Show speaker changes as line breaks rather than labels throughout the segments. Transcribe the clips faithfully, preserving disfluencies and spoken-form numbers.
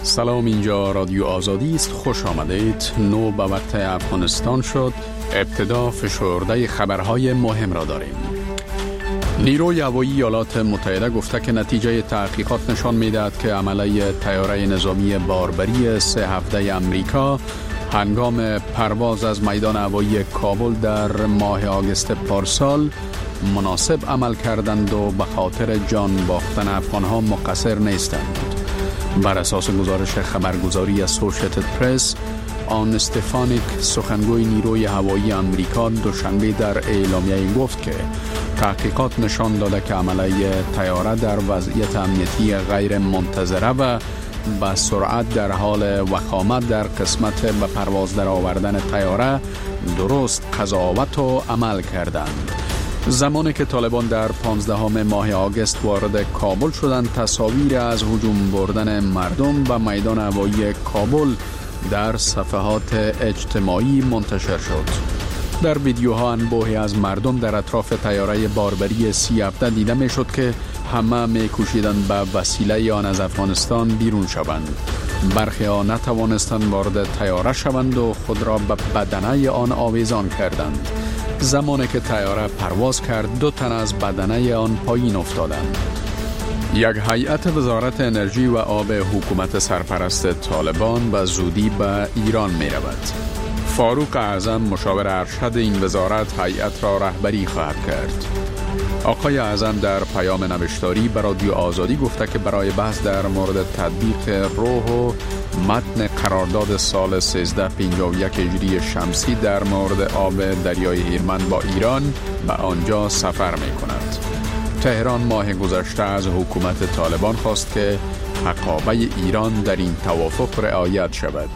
سلام، اینجا رادیو آزادی است. خوش آمدید. نو به وقت افغانستان شد. ابتدا فشرده خبرهای مهم را داریم. نیروی هوایی ایالات متحده گفته که نتیجه تحقیقات نشان می‌دهد که عمله طیاره نظامی باربری سه هفته امریکا هنگام پرواز از میدان هوایی کابل در ماه آگوست پارسال مناسب عمل کردند و به خاطر جان باختن افغان‌ها مقصر نیستند. بر اساس گزارش خبرگزاری اسوسییتد پرس، آن استفانیک سخنگوی نیروی هوایی امریکا دوشنبه در اعلامیه گفت که تحقیقات نشان داده که عمله طیاره در وضعیت امنیتی غیر منتظره و با سرعت در حال وخامت در قسمت به پرواز در آوردن طیاره درست قضاوت و عمل کردند. زمانی که طالبان در پانزدهم ماه آگوست وارد کابل شدند، تصاویر از هجوم بردن مردم به میدان هوایی کابل در صفحات اجتماعی منتشر شد. در ویدیوها انبوهی از مردم در اطراف طیاره باربری سی هفته دیده می شد که همه می کوشیدند به وسیله آن از افغانستان بیرون شوند. برخی ها نتوانستند وارد طیاره شوند و خود را به بدنه آن آویزان کردند. زمانی که طیاره پرواز کرد، دو تن از بدنه آن پایین افتادند. یک هیئت وزارت انرژی و آب حکومت سرپرست طالبان به زودی به ایران می رود. فاروق اعظم مشاور ارشد این وزارت هیئت را رهبری خواهد کرد. آقای اعظم در پیام نوشتاری به رادیو آزادی گفته که برای بحث در مورد تطبیق روح و متن قرارداد سال سیزده پنجاه و یک هجری شمسی در مورد آب دریای هیرمند با ایران به آنجا سفر می کند. تهران ماه گذشته از حکومت طالبان خواست که حقابه ایران در این توافق رعایت شود.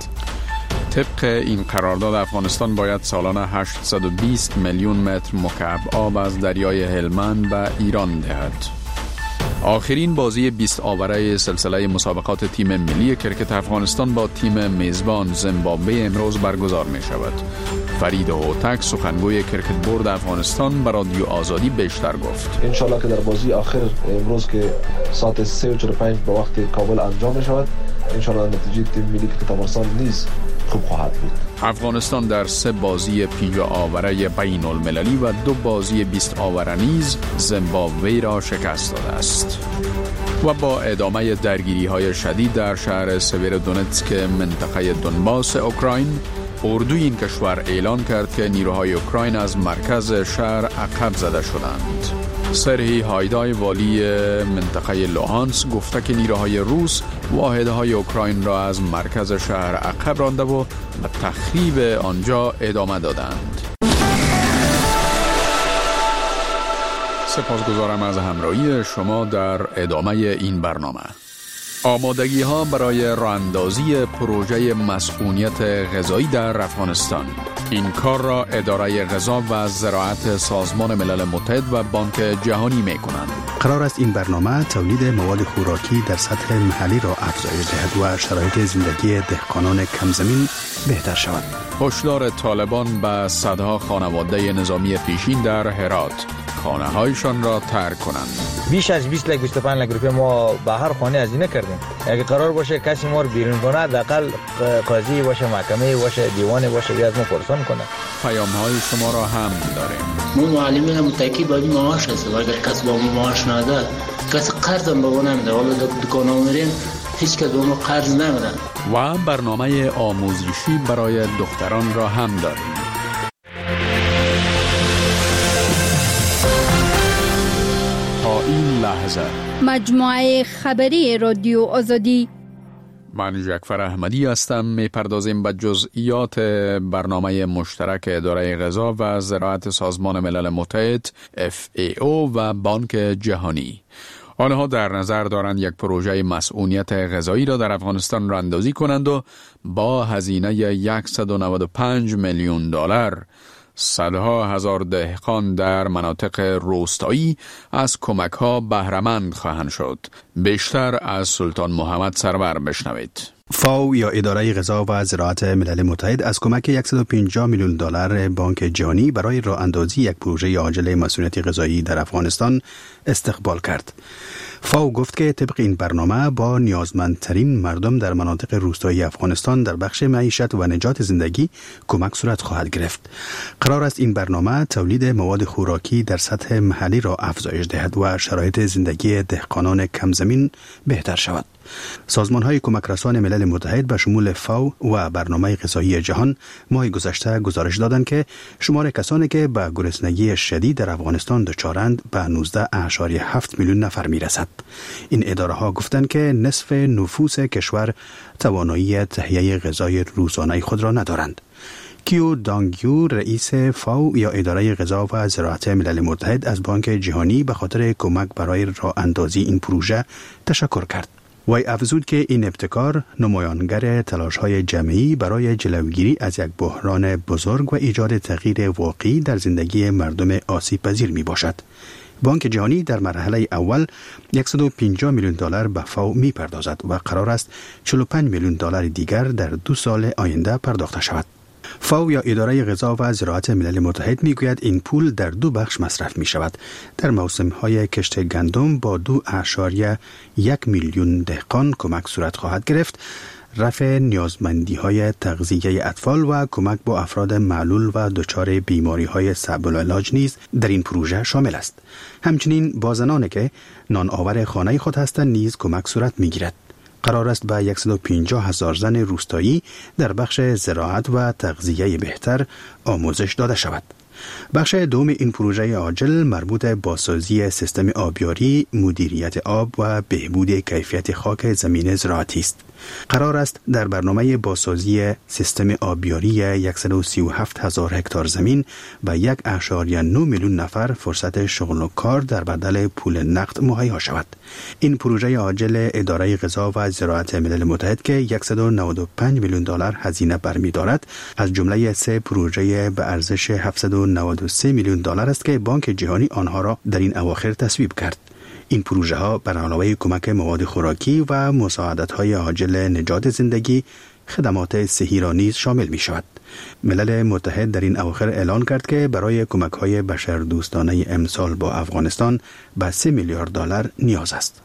طبق این قرارداد افغانستان باید سالانه هشتصد و بیست میلیون متر مکعب آب از دریای هلمند به ایران دهد. آخرین بازی بیست آوره سلسله مسابقات تیم ملی کرکت افغانستان با تیم میزبان زیمبابوه امروز برگزار می شود. فرید هوتک سخنگوی کرکت بورد افغانستان به رادیو آزادی بیشتر گفت.
انشالله که در بازی آخر امروز که ساعت سه و چهل و پنج به وقت کابل انجام می شود، انشالله نتیجه تیم ملی کرکت افغانستان نیز خوب خواهد بود.
افغانستان در سه بازی پنجاه آوره بین المللی و دو بازی بیست آوره نیز زیمبابوه را شکست داده است. و با ادامه درگیری های شدید در شهر سویرودونتسک منطقه دونباس اوکراین، اردوی این کشور اعلان کرد که نیروهای اوکراین از مرکز شهر عقب زده شدند. سرهی هایدای والی منطقه لوهانسک گفته که نیروهای روس واحدهای اوکراین را از مرکز شهر عقب رانده و به تخریب آنجا ادامه دادند. سپاسگزارم از همراهی شما در ادامه این برنامه. آمادگی ها برای راه‌اندازی پروژه مسئولیت غذایی در افغانستان. این کار را اداره غذا و زراعت سازمان ملل متحد و بانک جهانی می کنند.
قرار است این برنامه تولید مواد خوراکی در سطح محلی را افزایش دهد و شرایط زندگی دهقانان کمزمین بهتر شود.
هشدار طالبان به صدها خانواده نظامی پیشین در هرات خانه هایشان را ترک کنند.
بیش از بیست لک بیست و پنج لک روپیه ما به هر خانه هزینه کردیم. اگه قرار باشه کسی ما رو بیرون کنه، حداقل قاضی باشه، محکمه باشه، دیوان باشه، بیاد ما پرسان کنه.
پیام های شما را هم داریم.
ما معلمان متکی باید معاش هست و اگر کسی با ما معاش نده، کسی قرض هم به ما نمیده. حالا دکان ها میریم هیچ کس به ما قرض نمیده.
و برنامه آموزشی برای دختران را هم داریم. این لحظه
مجموعه خبری رادیو آزادی.
من جعفر احمدی هستم. میپردازیم به جزئیات برنامه مشترک اداره غذا و زراعت سازمان ملل متحد اف ای او و بانک جهانی. آنها در نظر دارند یک پروژه مسئولیت غذایی را در افغانستان راه‌اندازی کنند و با هزینه صد و نود و پنج میلیون دلار صدها هزار دهقان در مناطق روستایی از کمک‌ها بهره‌مند خواهند شد. بیشتر از سلطان محمد سرور بشنوید.
فاو یا اداره غذا و زراعت ملل متحد از کمک صد و پنجاه میلیون دلار بانک جهانی برای راه اندازی یک پروژه عاجل مسئولیت غذایی در افغانستان استقبال کرد. فاو گفت که طبق این برنامه با نیازمندترین مردم در مناطق روستایی افغانستان در بخش معیشت و نجات زندگی کمک صورت خواهد گرفت. قرار است این برنامه تولید مواد خوراکی در سطح محلی را افزایش دهد و شرایط زندگی دهقانان کم زمین بهتر شود. سازمان‌های کمک رسان ملل متحد به شمول فاو و برنامه غذایی جهان ماه گذشته گزارش دادند که شمار کسانی که به گرسنگی شدید در افغانستان دچارند به نوزده ممیز هفت میلیون نفر میرسد. این اداره ها گفتند که نصف نفوس کشور توانایی تهیه غذای روزانه خود را ندارند. کیو دانگیو رئیس فاو یا اداره غذا و زراعت ملل متحد از بانک جهانی به خاطر کمک برای راه اندازی این پروژه تشکر کرد. وی افزود که این ابتکار نمایانگر تلاش‌های جمعی برای جلوگیری از یک بحران بزرگ و ایجاد تغییر واقعی در زندگی مردم آسیب پذیر می باشد. بانک جهانی در مرحله اول صد و پنجاه میلیون دلار به فاو می پردازد و قرار است چهل و پنج میلیون دلار دیگر در دو سال آینده پرداخته شود. فاو یا اداره غذا و زراعت ملل متحد می گوید این پول در دو بخش مصرف می شود. در موسم های کشت گندم با دو اعشاریه یک میلیون دهقان کمک صورت خواهد گرفت. رفع نیازمندی های تغذیه اطفال و کمک با افراد معلول و دچار بیماری های صعب العلاج نیز در این پروژه شامل است. همچنین با زنانی که نان آور خانه خود هستند نیز کمک صورت می گیرد. قرار است به صد و پنجاه هزار زن روستایی در بخش زراعت و تغذیه بهتر آموزش داده شود. بخش دوم این پروژه عاجل مربوط به بازسازی سیستم آبیاری، مدیریت آب و بهبود کیفیت خاک زمین زراعتی است. قرار است در برنامه بازسازی سیستم آبیاری صد و سی و هفت هزار هکتار زمین و یک ممیز نه میلیون نفر فرصت شغل و کار در بدل پول نقد مهیا شود. این پروژه عاجل اداره غذا و زراعت ملل متحد که صد و نود و پنج میلیون دلار هزینه برمی‌دارد، از جمله سه پروژه به ارزش هفتصد و نود و سه میلیون دلار است که بانک جهانی آنها را در این اواخر تصویب کرد. این پروژه ها بر علاوه کمک مواد خوراکی و مساعدت های عاجل نجات زندگی، خدمات صحی را نیز شامل می شود. ملل متحد در این اواخر اعلان کرد که برای کمک های بشردوستانه امسال با افغانستان به سه میلیارد دلار نیاز است.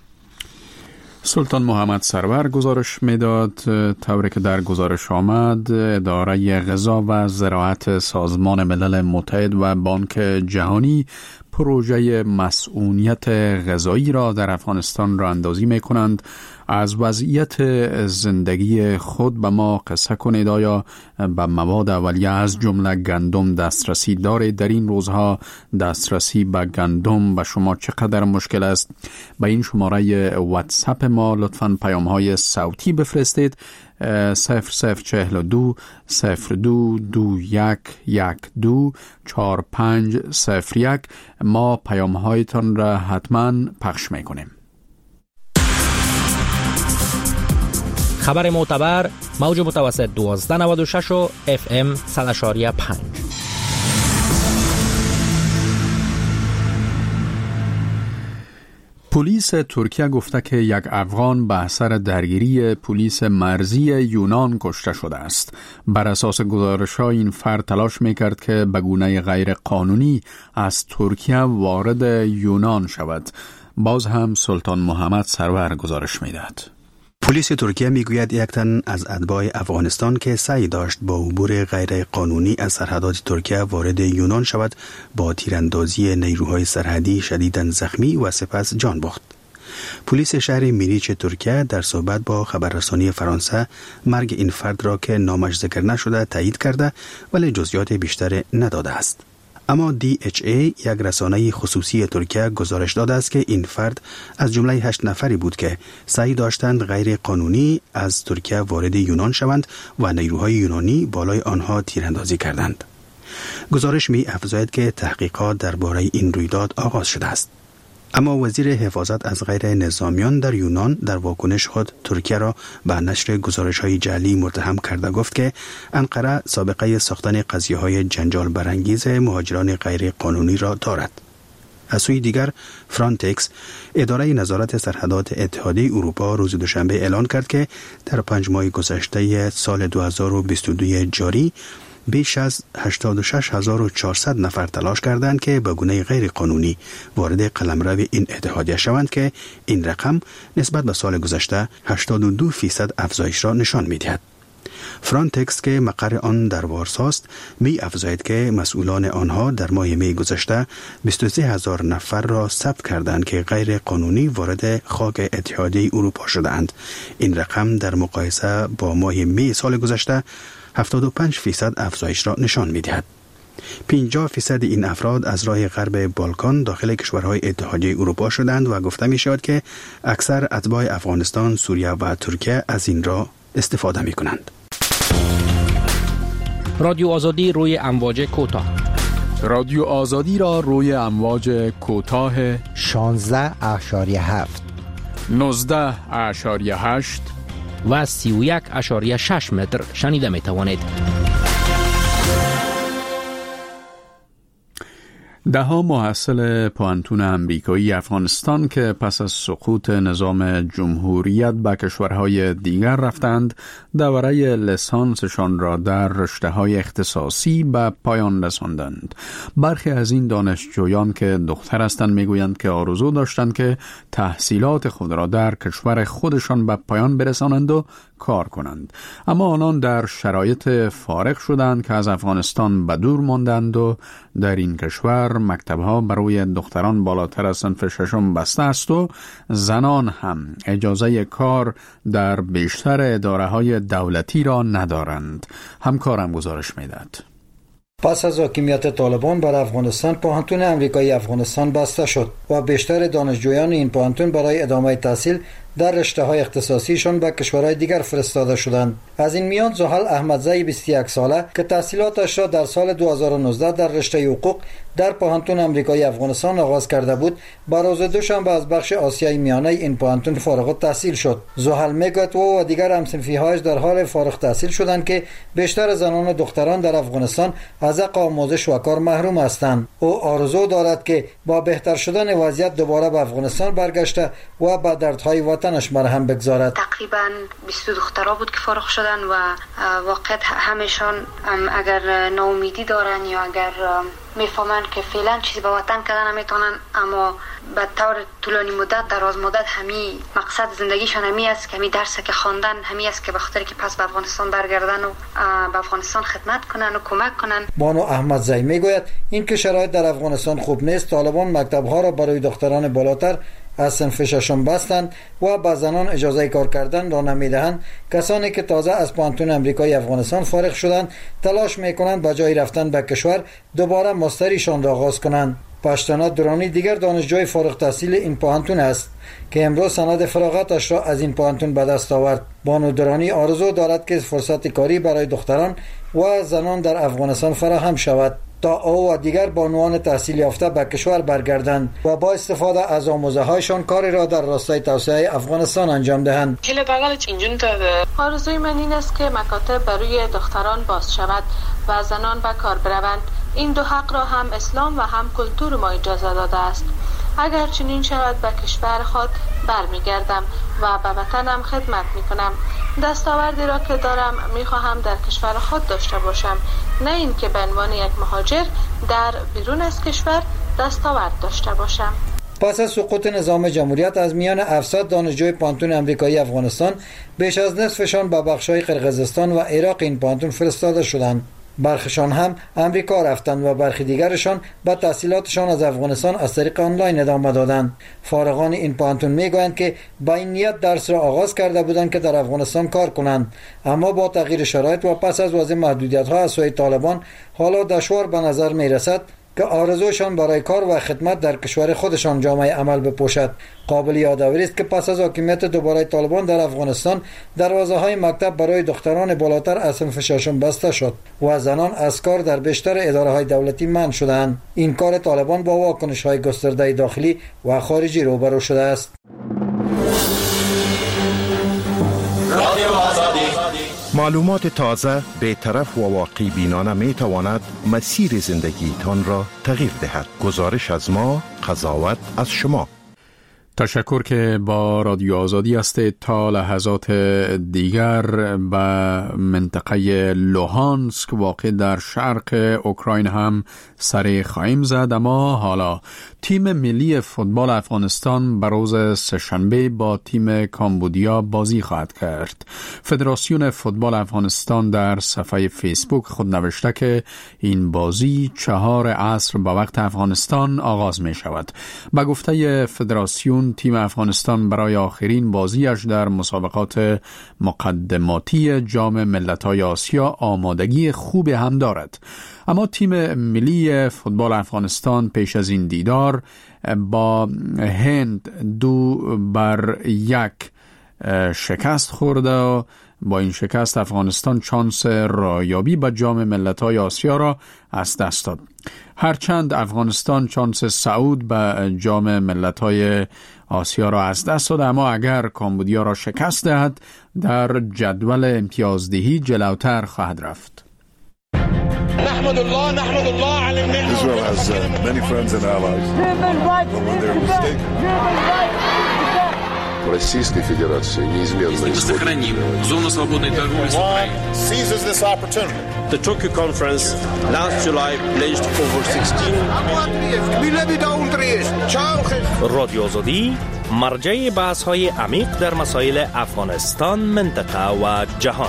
سلطان محمد سرور گزارش میداد. طوری که در گزارش آمد، اداره غذا و زراعت سازمان ملل متحد و بانک جهانی پروژه مسئولیت غذایی را در افغانستان راه اندازی می کنند. از وضعیت زندگی خود به ما قصه کنید. آیا به مواد اولیه از جمله گندم دسترسی دارید؟ در این روزها دسترسی به گندم به شما چقدر مشکل است؟ به این شماره واتساپ ما لطفاً پیام های صوتی بفرستید. صفر صفر چهل و دو صفر دو دو یک یک دو چهار پنج صفر یک. ما پیام هایتان را حتما پخش می کنیم.
خبر معتبر، موج متوسط دوازده نود و شش و اف ام صد و پنج.
پلیس ترکیه گفته که یک افغان به اثر درگیری پلیس مرزی یونان کشته شده است. بر اساس گزارش‌ها این فرد تلاش می‌کرد که به گونه غیر قانونی از ترکیه وارد یونان شود. باز هم سلطان محمد سرور گزارش می‌دهد.
پلیس ترکیه میگوید یک تن از اتباع افغانستان که سعی داشت با عبور غیر قانونی از سرحدات ترکیه وارد یونان شود، با تیراندازی نیروهای سرحدی شدیداً زخمی و سپس جان باخت. پلیس شهر میریچ ترکیه در صحبت با خبررسانی فرانسه مرگ این فرد را که نامش ذکر نشده تایید کرده، ولی جزئیات بیشتر نداده است. اما دی اچ ای، یک رسانه خصوصی ترکیه، گزارش داده است که این فرد از جمله هشت نفری بود که سعی داشتند غیر قانونی از ترکیه وارد یونان شوند و نیروهای یونانی بالای آنها تیراندازی کردند. گزارش می افزاید که تحقیقات درباره این رویداد آغاز شده است. اما وزیر حفاظت از غیر نظامیان در یونان در واکنش خود ترکیه را به نشر گزارش‌های جعلی متهم کرده گفت که انقره سابقه ساختن قضیه‌های جنجال برانگیز مهاجران غیر قانونی را دارد. از سوی دیگر، فرانتکس، اداره نظارت سرحدات اتحادیه اروپا، روز دوشنبه اعلان کرد که در پنج ماه گذشته سال دو هزار و بیست و دو جاری بیش از هشتاد و شش هزار و چهارصد نفر تلاش کردند که به گونه غیر قانونی وارد قلمرو این اتحادیه شوند که این رقم نسبت به سال گذشته هشتاد و دو فیصد افزایش را نشان می‌دهد. فرانتکس که مقر آن در وارساست می افزاید که مسئولان آنها در ماه می گذشته بیست و سه هزار نفر را ثبت کردند که غیر قانونی وارد خاک اتحادیه اروپا شدند. این رقم در مقایسه با ماه می سال گذشته هفتاد و پنج فیصد افزایش را نشان می دهد. پنجاه فیصد این افراد از راه غرب بالکان داخل کشورهای اتحادیه اروپا شدند و گفته می شود که اکثر اتباع افغانستان، سوریه و ترکیه از این را استفاده می کنند.
رادیو آزادی روی امواج کوتاه.
رادیو آزادی را روی امواج کوتاه
شانزده اشاریه هفت،
نوزده اشاریه هشت
و سی و یک اشاریه شش متر شنیده می توانید.
ده ها محصل پوهنتون امریکایی افغانستان که پس از سقوط نظام جمهوریت به کشورهای دیگر رفتند، دوره لیسانسشان را در رشته‌های اختصاصی به پایان رساندند. برخی از این دانشجویان که دختر هستند میگویند که آرزو داشتند که تحصیلات خود را در کشور خودشان به پایان برسانند و کار کنند، اما آنان در شرایط فارغ شدند که از افغانستان به دور ماندند و در این کشور مکتب‌ها برای دختران بالاتر از صنف ششم بسته است و زنان هم اجازه کار در بیشتر اداره‌های دولتی را ندارند. همکارم گزارش می‌دهد.
پس از حاکمیت طالبان بر افغانستان، پوهنتون امریکایی افغانستان بسته شد و بیشتر دانشجویان این پوهنتون برای ادامه تحصیل در رشته‌های اختصاصیشان به کشورهای دیگر فرستاده شدند. از این میان زحل احمدزی بیست و یک ساله که تحصیلاتش را در سال دو هزار و نوزده در رشته حقوق در پوهنتون امریکایی افغانستان آغاز کرده بود، با روز دوشنبه از بخش آسیای میانه این پوهنتون فارغ التحصیل شد. زحل میگوید او و دیگر همصنفی‌هایش در حال فارغ التحصیل شدند که بیشتر زنان و دختران در افغانستان از حق آموزش و کار محروم هستند. او آرزو دارد که با بهتر شدن وضعیت دوباره به افغانستان برگشته و به دردهای وطنش مرهم بگذارد.
تقریبا بیست دخترها بود که فارغ شدن و واقعا همشان اگر ناامیدی دارن یا اگر میفهمن که فعلا چیزی به وطن کردن نمیتونن، اما به طور طولانی مدت دراز مدت همی مقصد زندگیشان همی است که همی درس که خواندن همی است که به خاطر که پس به افغانستان برگردن و به افغانستان خدمت کنن و کمک کنن.
بانو احمدزی میگوید این که شرایط در افغانستان خوب نیست، طالبان مکتب‌ها را برای دختران بالاتر از صنف ششم بستند و به زنان اجازه کار کردن را نمیدهند. کسانی که تازه از پوهنتون امریکایی افغانستان فارغ شدند تلاش میکنند به جای رفتن به کشور دوباره ماستریشان را آغاز کنند. پشتنا درانی دیگر دانشجوی فارغ التحصیل این پوهنتون است که امروز سند فراغتش را از این پوهنتون به دست آورد. بانو درانی آرزو دارد که فرصت کاری برای دختران و زنان در افغانستان فراهم شود تا او و دیگر بانوان تحصیل یافته به کشور برگردند و با استفاده از آموزه هایشان کاری را در راستای توسعه افغانستان انجام دهند.
آرزوی من این است که مکاتب برای دختران باز شود و زنان به کار بروند. این دو حق را هم اسلام و هم کلتور ما اجازه داده است. اگر چنین شود به کشور خود برمیگردم و به وطنم خدمت میکنم. دستاوردی را که دارم میخواهم در کشور خود داشته باشم، نه اینکه به عنوان یک مهاجر در بیرون از کشور دستاورد داشته باشم.
پس از سقوط نظام جمهوریت از میان هفتصد دانشجوی پوهنتون امریکایی افغانستان بیش از نصفشان به بخش‌های قرقیزستان و عراق این پوهنتون فرستاده شدند. برخشان هم امریکا رفتند و برخی دیگرشان به تحصیلاتشان از افغانستان از طریق آنلاین ادامه دادند. فارغان این پوهنتون میگویند که با این نیت درس را آغاز کرده بودند که در افغانستان کار کنند، اما با تغییر شرایط و پس از وضع محدودیت‌ها از سوی طالبان حالا دشوار به نظر میرسد که آرزوشان برای کار و خدمت در کشور خودشان جامعه عمل بپوشد. قابل یادآوری است که پس از حاکمیت دوباره طالبان در افغانستان دروازه‌های مکتب برای دختران بالاتر از صنف ششم بسته شد و زنان از کار در بیشتر اداره‌های دولتی منع شدند. این کار طالبان با واکنش‌های گسترده داخلی و خارجی روبرو شده است.
معلومات تازه، بی‌طرف و واقع بینانه می تواند مسیر زندگی تان را تغییر دهد. گزارش از ما، قضاوت از شما.
تشکر که با رادیو آزادی هستید. تا لحظات دیگر به منطقه لوهانسک واقع در شرق اوکراین هم سر خواهیم زد. اما حالا تیم ملی فوتبال افغانستان به روز سه‌شنبه با تیم کامبودیا بازی خواهد کرد. فدراسیون فوتبال افغانستان در صفحه فیسبوک خود نوشته که این بازی چهار عصر با وقت افغانستان آغاز می شود. با گفته فدراسیون تیم افغانستان برای آخرین بازیش در مسابقات مقدماتی جام ملت‌های آسیا آمادگی خوب هم دارد. اما تیم ملی فوتبال افغانستان پیش از این دیدار با هند دو بر یک شکست خورده و با این شکست افغانستان چانس رایابی به جام ملت‌های آسیا را از دست داد. هرچند افغانستان چانس صعود به جام ملت‌های آسیا را از دست داد، اما اگر کامبودیا را شکست دهد در جدول امتیازدهی جلوتر خواهد رفت.
نحمد الله نحمد الله على النعمة. Israel has uh, many friends and allies. But when they're mistaken. Российской Федерации неизменно
сохраним зону свободной торговли с Украиной.
Seizes this opportunity.
The Tokyo conference last July pledged over sixteen.
رادیو آزادی مرجع بحث‌های عمیق در مسائل افغانستان، منطقه و جهان.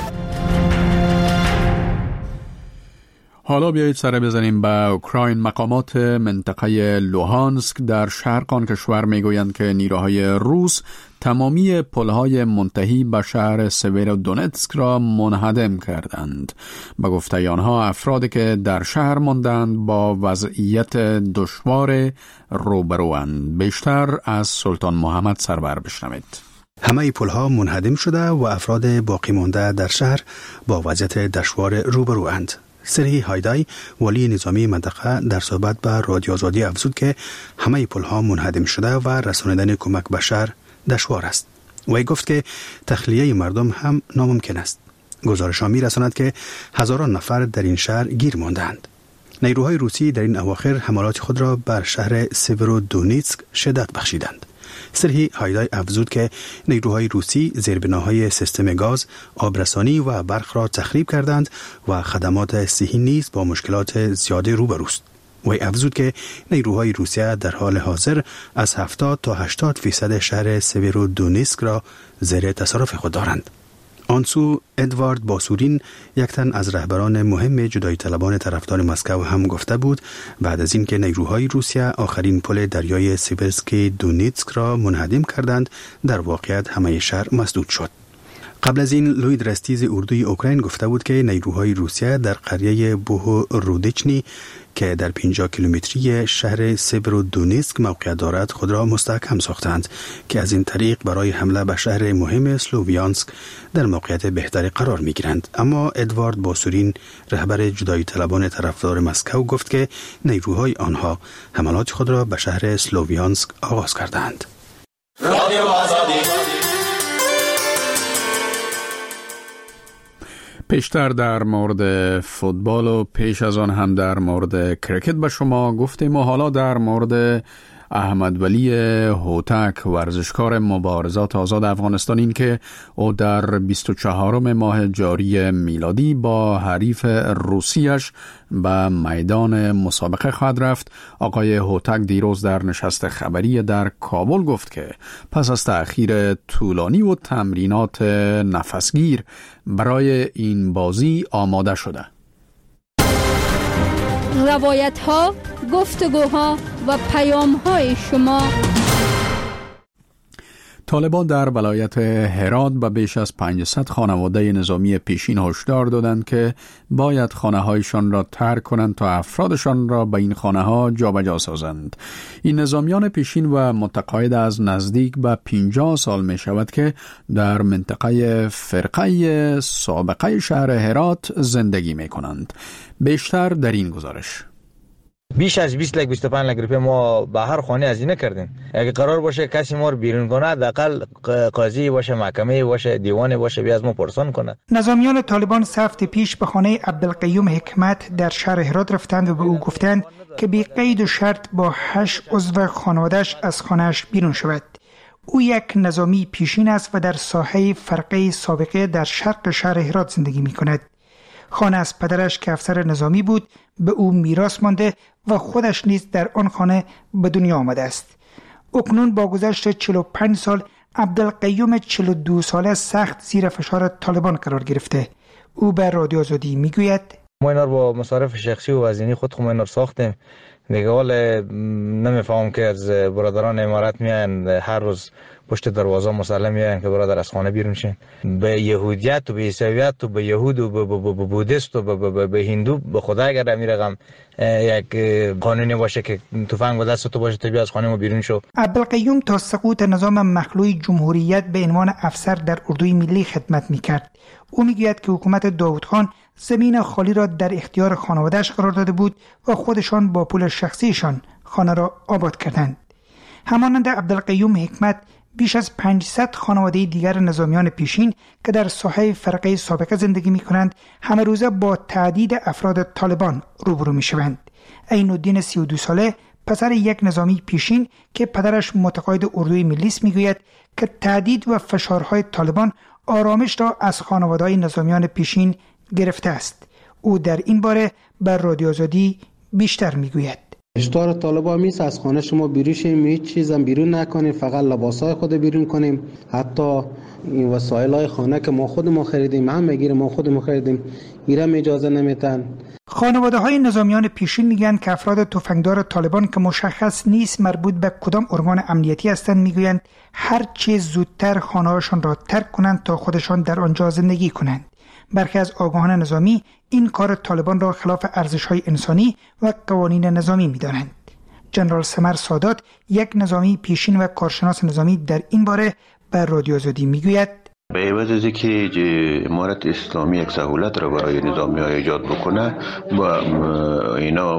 حالا بیایید سر بزنیم به اوکراین. مقامات منطقه لوهانسک در شرق آن کشور میگویند که نیروهای روس تمامی پلهای منتهی به شهر سویرودونتسک را منهدم کردند. به گفته آنها افرادی که در شهر ماندند با وضعیت دشوار روبروند. بیشتر از سلطان محمد سرور بشنوید.
همه پلها منهدم شده و افراد باقی مانده در شهر با وضعیت دشوار روبروند. سرهی هایدای ولی نظامی منطقه در صحبت به رادیو آزادی افزود که همه پلها منهدم شده و رساندن کمک به شهر دشوار است. وی گفت که تخلیه مردم هم ناممکن است. گزارش ها می رساند که هزاران نفر در این شهر گیر ماندند. نیروهای روسی در این اواخر حملات خود را بر شهر سیورودونیتسک شدت بخشیدند. سرهی هایدای افزود که نیروهای روسی زیربناهای سیستم گاز، آبرسانی و برق را تخریب کردند و خدمات صحی نیز با مشکلات زیاده روبروست. وی افزود که نیروهای روسیه در حال حاضر از هفتاد تا هشتاد فیصد شهر سیورودونیتسک را زیر تصرف خود دارند. آنسو ادوارد باسورین، یک تن از رهبران مهم جدایی طلبان طرفدار مسکو، هم گفته بود بعد از اینکه نیروهای روسیه آخرین پل دریای سیورسکی دونیتسک را منهدم کردند، در واقعیت همه شهر مسدود شد. قبل از این لوید رستیز اردوی اوکراین گفته بود که نیروهای روسیه در قریه بوهو رودچنی که در پنجاه کیلومتری شهر سیورودونیتسک موقعیت دارد خود را مستحکم ساختند که از این طریق برای حمله به شهر مهم سلوویانسک در موقعیت بهتری قرار می گیرند. اما ادوارد باسورین، رهبر جدایی طلبان طرفدار مسکو، گفت که نیروهای آنها حملات خود را به شهر سلوویانسک آغاز کردند. رادیو آزادی.
پیشتر در مورد فوتبال و پیش از آن هم در مورد کرکت به شما گفتیم و حالا در مورد احمد ولی هوتک، ورزشکار مبارزات آزاد افغانستان، این که او در بیست و چهارم ماه جاری میلادی با حریف روسیش به میدان مسابقه خواهد رفت. آقای هوتک دیروز در نشست خبری در کابل گفت که پس از تأخیر طولانی و تمرینات نفسگیر برای این بازی آماده شده.
روایت ها، گفتگوها و پیام های شما.
طالبان در ولایت هرات به بیش از پانصد خانواده نظامی پیشین هشدار دادند که باید خانه هایشان را ترک کنند تا افرادشان را به این خانه ها جابجا سازند. این نظامیان پیشین و متقاعد از نزدیک به پنجاه سال می شود که در منطقه فرقه سابقه شهر هرات زندگی می کنند. بیشتر در این گزارش.
بیش از بیست لک بیست و پنج لک روپیه ما به هر خانه هزینه کردیم. اگه قرار باشه کسی ما رو بیرون کنه، حداقل قاضی باشه، محکمه باشه، دیوان باشه، بیا از ما پرسان کنه.
نظامیان طالبان سه هفته پیش به خانه عبدالقیوم حکمت در شهر هرات رفتند و به او گفتند که بی قید و شرط با هشت عضو خانواده‌اش از خانه‌اش بیرون شود. او یک نظامی پیشین است و در ساحه فرقه سابقه در شرق شهر هرات زندگی می کند. خانه از پدرش که افسر نظامی بود به او میراث مانده و خودش نیز در آن خانه به دنیا آمده است. اکنون با گذشت چهل و پنج سال عبدالقیوم چهل و دو ساله سخت زیر فشار طالبان قرار گرفته. او به رادیو آزادی میگوید
ما اینا رو با مصارف شخصی و وزینی خود خود اینا رو ساختیم. دیگه حالا نمیفهمم که از برادران امارات میان هر روز پشت دروازه مسلم میان که برادر از خانه بیرون شین. به یهودیت و به عیسویت و به یهود و به بودیست و به به هندو به خدا اگر امیر رقم یک قانونی باشه که تفنگ به دست تو باشه تو بیا از خانه ما بیرون شو.
عبدالقیوم تا سقوط نظام مخلوع جمهوریت به عنوان افسر در اردوی ملی خدمت میکرد. او میگوید که حکومت داوود خان زمین خالی را در اختیار خانواده‌اش قرار داده بود و خودشان با پول شخصیشان خانه را آباد کردند. همانند عبدالقیوم حکمت بیش از پانصد خانواده دیگر نظامیان پیشین که در ساحه فرقه سابقه زندگی می کنند همه روزه با تعدید افراد طالبان روبرو می شوند. عین الدین سی و دو ساله پسر یک نظامی پیشین که پدرش متقاعد اردوی ملی است میگوید که تعدید و فشارهای طالبان آرامش را از خانواده‌های نظامیان پیشین گرفته است. او در این باره بر رادیو آزادی بیشتر میگوید.
هشدار طالبان میست از خانه شما بیرون شیم، هیچ چیزم بیرون نکنیم، فقط لباسای خود بیرون کنیم. حتی این وسایل‌های خانه که ما خودمون خریدیم هم میگیریم، ما خودمون خریدیم، ایران اجازه نمیدن.
خانواده‌های نظامیان پیشین میگن که افراد تفنگدار طالبان که مشخص نیست مربوط به کدام ارگان امنیتی هستند میگویند هر چه زودتر خانه‌هاشان را ترک کنند تا خودشان در آنجا زندگی کنند. برخی از آگاهان نظامی این کار طالبان را خلاف ارزش‌های انسانی و قوانین نظامی می‌دانند. جنرال سمر سادات یک نظامی پیشین و کارشناس نظامی در این باره بر رادیو آزادی میگوید
به عوض از اینکه امارت اسلامی یک سهولت را برای نظامی‌ها ایجاد بکنه و اینا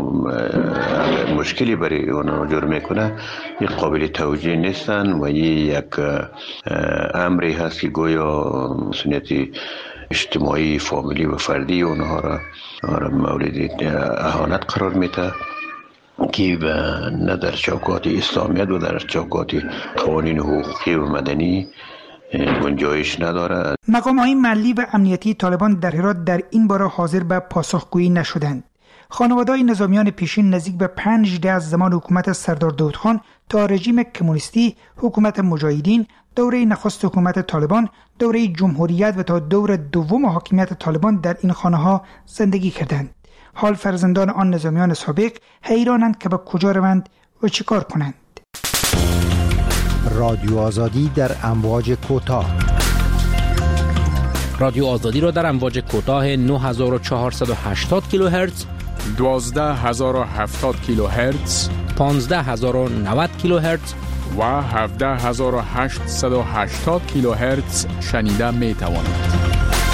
مشکلی برای اونا جور میکنه، یک قابل توجیه نیستن و یک امری هست که گویا مسئولیت اجتماعی فامیلی و فردی اونها را مورد اهانت قرار میده که نه در چوکات اسلامیت و در چوکات قوانین حقوقی و مدنی گنجایش نداره.
مقام‌های محلی و امنیتی طالبان در هرات در این باره حاضر به پاسخگویی نشدند. خانواده‌های نظامیان پیشین نزدیک به پنج دهه از زمان حکومت سردار داود خان تا رژیم کمونیستی، حکومت مجاهدین، دوره نخست حکومت طالبان، دوره جمهوریت و تا دور دوم حاکمیت طالبان در این خانه‌ها زندگی کردند. حال فرزندان آن نظامیان سابق حیرانند که به کجا روند و چیکار کنند.
رادیو آزادی در امواج کوتاه.
رادیو آزادی را در امواج کوتاه نه هزار و چهارصد و هشتاد کیلوهرتز،
دوازده هزار و هفتاد کیلوهرتز،
پانزده هزار و نود کیلوهرتز
و هفده هزار و هشتصد و هشتاد کیلوهرتز شنیده می توانید.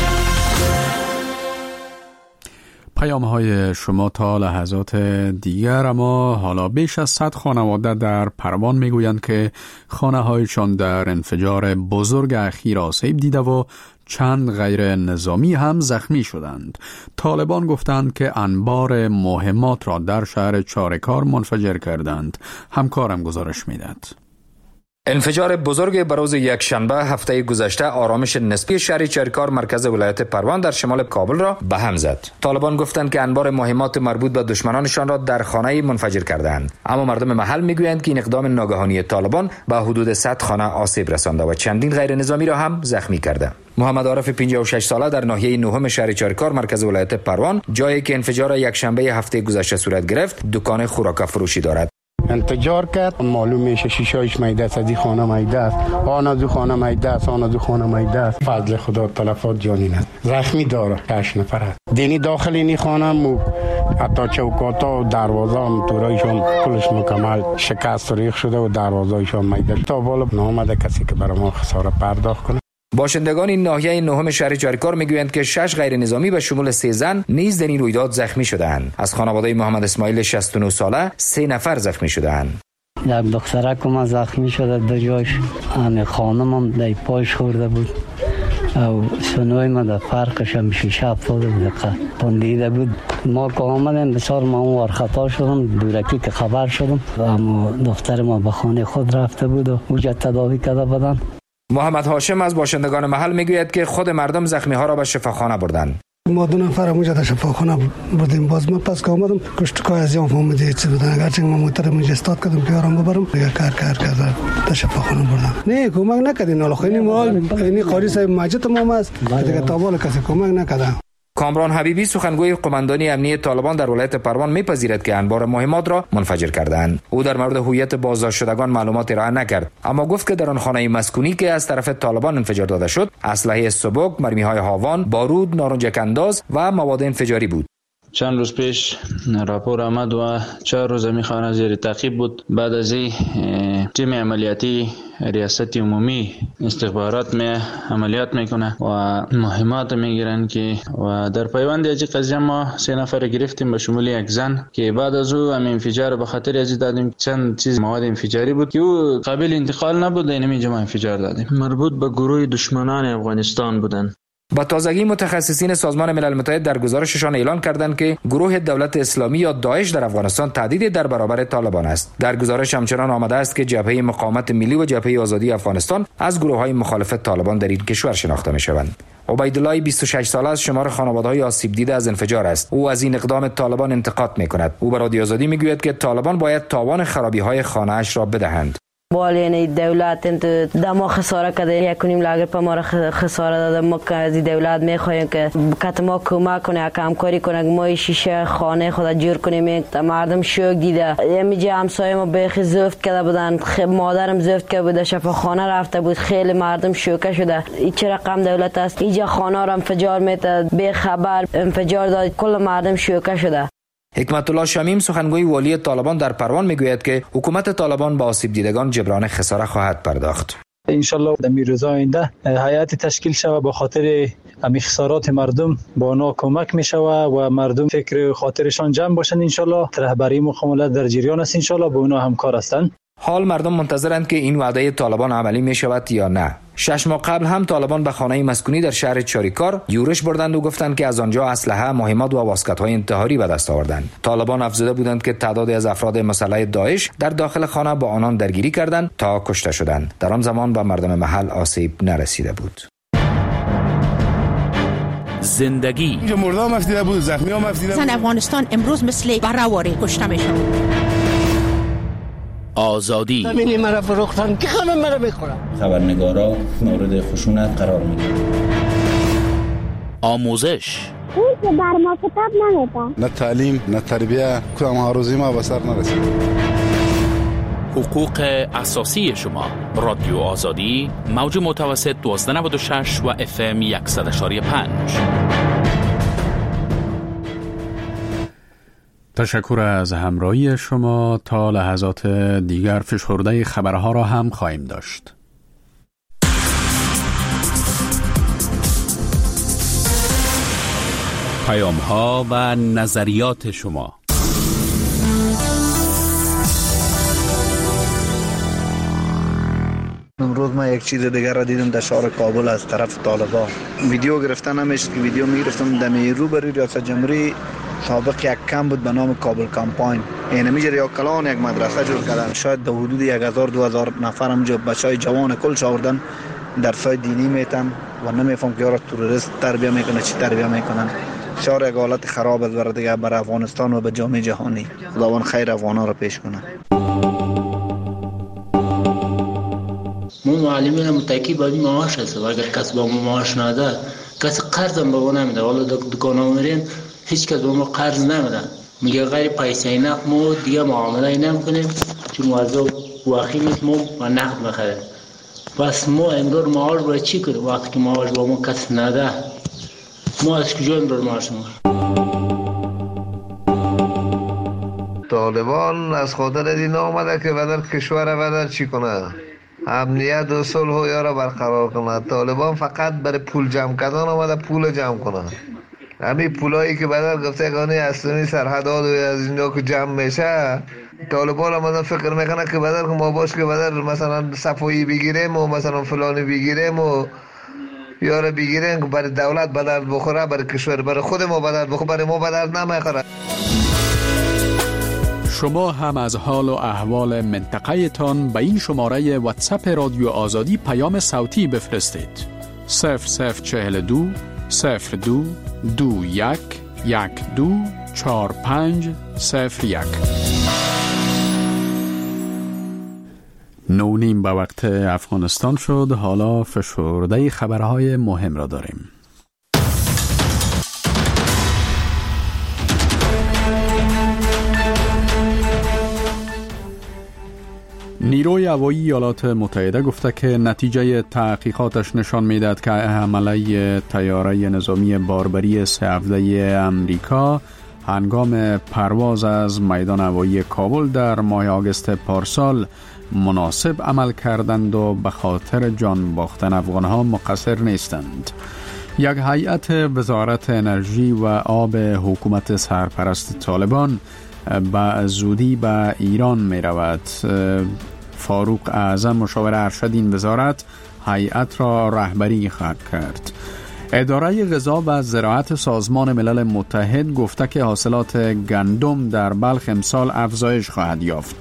پیام های شما تا لحظات دیگر. اما حالا بیش از صد خانواده در پروان میگویند که خانه هایشان در انفجار بزرگ اخیر آسیب دیده و چند غیر نظامی هم زخمی شدند. طالبان گفتند که انبار مهمات را در شهر چارکار منفجر کردند. همکارم گزارش میداد.
انفجار بزرگ بروز یک شنبه هفته گذشته آرامش نسبی شهر چارکار مرکز ولایت پروان در شمال کابل را به هم زد. طالبان گفتند که انبار مهمات مربوط به دشمنانشان را در خانه منفجر کردند، اما مردم محل میگویند که این اقدام ناگهانی طالبان به حدود صد خانه آسیب رسانده و چندین غیر نظامی را هم زخمی کرده. محمد عارف پنجاه و شش ساله در ناحیه نهم شهر چارکار مرکز ولایت پروان، جایی که انفجار یک شنبه هفته گذشته صورت گرفت، دکان خوراک فروشی دارد.
انفجار کرد، معلوم میشه شیشه‌اش میده است، از این خانه میده است، آن از خانه میده است، آن از خانه میده است. فضل خدا تلفات جانی نه. زخمی داره هشت نفر است. دینی داخل این خانه مو حتی چوکاتا و دروازه هم تورایشون کلش مکمل شکست ریخ شده و دروازه‌ایشون میده. تا بالا نامده کسی که برای ما خسارت پرداخت کنه.
باشندگان این ناحیه نهم شهر چارکار میگویند که شش غیر نظامی به شمول سه زن نیز در این رویداد زخمی شده‌اند. از خانواده محمد اسماعیل شصت و نه ساله سه نفر زخمی شده‌اند.
یک دخترک ما زخمی شده، دو جایش همه خانمم در پایش خورده بود،
او سنوی ما در فرقش هم شیشه افتاده بود پندیده بود. ما که آمدیم بسیار ما اون خطا شدم، دورکی که خبر شدم اما دختر ما به خانه خود رفته بود و اوجا تداوی کرده بودن.
محمد هاشم از باشندگان محل میگوید که خود مردم زخمی ها را به شفاخانه بردند.
ما دو نفر اونجا در شفاخانه بردیم. باز ما پس که آمدم کشتکای از یام فهمیده چی بودن، اگرچه ما موتر اونجا استاد کردم که آرام ببرم دیگه کار کار کرد در شفاخانه بردم. نه کمک نکردین، حالا خیلی مال اینی قاری صاحب ماجد تمام است دیگه تابال کسی کمک نکرده.
کامران حبیبی سخنگوی قماندانی امنیتی طالبان در ولایت پروان میپذیرد که انبار مهمات را منفجر کردند. او در مورد هویت بازداشت شدگان معلومات ارائه نکرد، اما گفت که در آن خانه مسکونی که از طرف طالبان انفجار داده شد اسلحه سبک، مرمی‌های هاوان، بارود، نارنجک انداز و مواد انفجاری بود.
چند روز پیش راپور آمد و چهار روز می خانه زیر تعقیب بود. بعد از این تیم عملیاتی ریاست عمومی استخبارات می عملیات میکنه و مهمات میگیرن که و در پیوند از قضیه ما سه نفر گرفتیم به شمول یک زن که بعد از او هم انفجار به خاطر از دادیم چند چیز مواد انفجاری بود که او قابل انتقال نبود، این اینجا ما انفجار دادیم. مربوط به گروه دشمنان افغانستان بودن.
با تازگی متخصصین سازمان ملل متحد در گزارششان اعلان کردند که گروه دولت اسلامی یا داعش در افغانستان تهدیدی در برابر طالبان است. در گزارش همچنان آمده است که جبهه مقاومت ملی و جبهه آزادی افغانستان از گروه‌های مخالف طالبان در این کشور شناخته می‌شوند. عبیدالله بیست و شش ساله از شمار خانواده‌های آسیب دیده از انفجار است. او از این اقدام طالبان انتقاد می‌کند. او به رادیو آزادی می‌گوید که طالبان باید تاوان خرابی‌های خانه‌اش را بدهند.
بالین دولت دما خساره کرده یک کنیم لاگر پر ما خساره داده. ما که از دولت میخوایم که کت ما کمک کنه، همکاری کنه، ما شیشه خانه خود جور کنیم. مردم شوک دیده، میگه همسایه ما بخی زفت کرده بودن، مادرم زفت کرده بود، شفاخانه رفته بود، خیلی مردم شوکه شده. این چه رقم دولت است؟ اینجا خانه را انفجار میده، به خبر انفجار داد، کل مردم شوکه شده.
حکمت الله شمیم سخنگوی والی طالبان در پروان میگوید که حکومت طالبان با آسیب دیدگان جبران خساره خواهد پرداخت.
ان شاء الله در روزهای آینده هیئت تشکیل شود با خاطر امی خسارات مردم با اونا کمک می شود و مردم فکر خاطرشان جمع باشند. ان شاء الله رهبری مقامات در جریان است، ان شاء الله با اونا همکار هستند.
حال مردم منتظرند که این وعده طالبان عملی می شود یا نه. شش ماه قبل هم طالبان به خانه مسکونی در شهر چاریکار یورش بردند و گفتند که از آنجا اسلحه، مهمات و واسکت‌های انتحاری به دست آوردند. طالبان افزوده بودند که تعدادی از افراد مسلح داعش در داخل خانه با آنان درگیری کردند تا کشته شدند. در آن زمان به مردم محل آسیب نرسیده بود.
زندگی
اینجا مردم مفیده بود، زخمی ها مفیده بود.
زن افغانستان امروز مثل برهواری کشته میشن.
آزادی
زمینی مرا فروختن که همه مرا بخورن.
خبرنگارا مورد خشونت قرار میگیرن.
آموزش
اون که بر ما کتاب نمیدن.
نه تعلیم نه تربیه، کدام هاروزی ما به سر نرسید.
حقوق اساسی شما. رادیو آزادی موج متوسط دوازده نود و شش و اف ام صد و پنج.
تشکر از همراهی شما. تا لحظات دیگر فشرده خبرها را هم خواهیم داشت. پیام ها و نظریات شما.
امروز من یک چیز دیگر را دیدم در شهر کابل از طرف طالبان. ویدیو گرفتن نمیشد که ویدیو میگرفتم دمی رو بری ریاست جمهوری سابق یک کم بود به نام کابل کمپاین. این میجر یا کلان یک مدرسه جور کردن، شاید در حدود یک هزار دو هزار نفر همجا بچهای جوان کل شاوردن درسای دینی میتن و نمیفهم که یارو تروریست تربیه میکنه چی تربیه میکنن. شهر یک حالت خراب است برای دیگه برای افغانستان و به جامعه جهانی. خداوند خیر افغانا را پیش کنه.
ما معلمین متکی باید معاش هست و اگر کس با ما معاش نده کسی قرض هم به ما نمیده. والا دکان ها میرین هیچ کس به ما قرض نمیده، میگه غیر پیسه نقد ما دیگه معامله نمیکنیم چون موظف واقعی نیست ما و نقد میخریم. پس ما امرار معاش باید چی کنیم وقتی که معاش با ما کس نده؟ ما از کجا امرار معاش ما؟
طالبان از خاطر این آمده که بدر کشور بدر چی کنه؟ امنیت و صلح و یارا برقرار کنه. طالبان فقط برای پول جمع کردن آمده، پول جمع کنه. همین پولایی که بدر گفته گانی اصلی سرحدات و از اینجا که جمع میشه، طالبان آمدن فکر میکنه که بدر که ما باش که بدر مثلا صفایی بگیریم و مثلا فلانی بگیریم و یارو بگیرن که برای دولت به درد بخوره، برای کشور، برای خود ما به درد بخوره، برای ما به درد نمیخوره.
شما هم از حال و احوال منطقه تان به این شماره واتساپ رادیو آزادی پیام صوتی بفرستید. صفر صفر چهل دو صفر دو دو یک یک دو چار پنج صفر یک. نونیم به وقت افغانستان شد. حالا فشرده خبرهای مهم را داریم. نیروی هوایی ایالات متحده گفته که نتیجه تحقیقاتش نشان می‌دهد که حمله طیاره نظامی باربری سه هفته امریکا هنگام پرواز از میدان هوایی کابل در ماه آگوست پارسال مناسب عمل کردند و به خاطر جان باختن افغان‌ها مقصر نیستند. یک هیئت وزارت انرژی و آب حکومت سرپرست طالبان به زودی به ایران می رود. فاروق اعظم مشاور ارشد این وزارت هیئت را رهبری خواهد کرد. اداره غذا و زراعت سازمان ملل متحد گفته که حاصلات گندم در بلخ امسال افزایش خواهد یافت.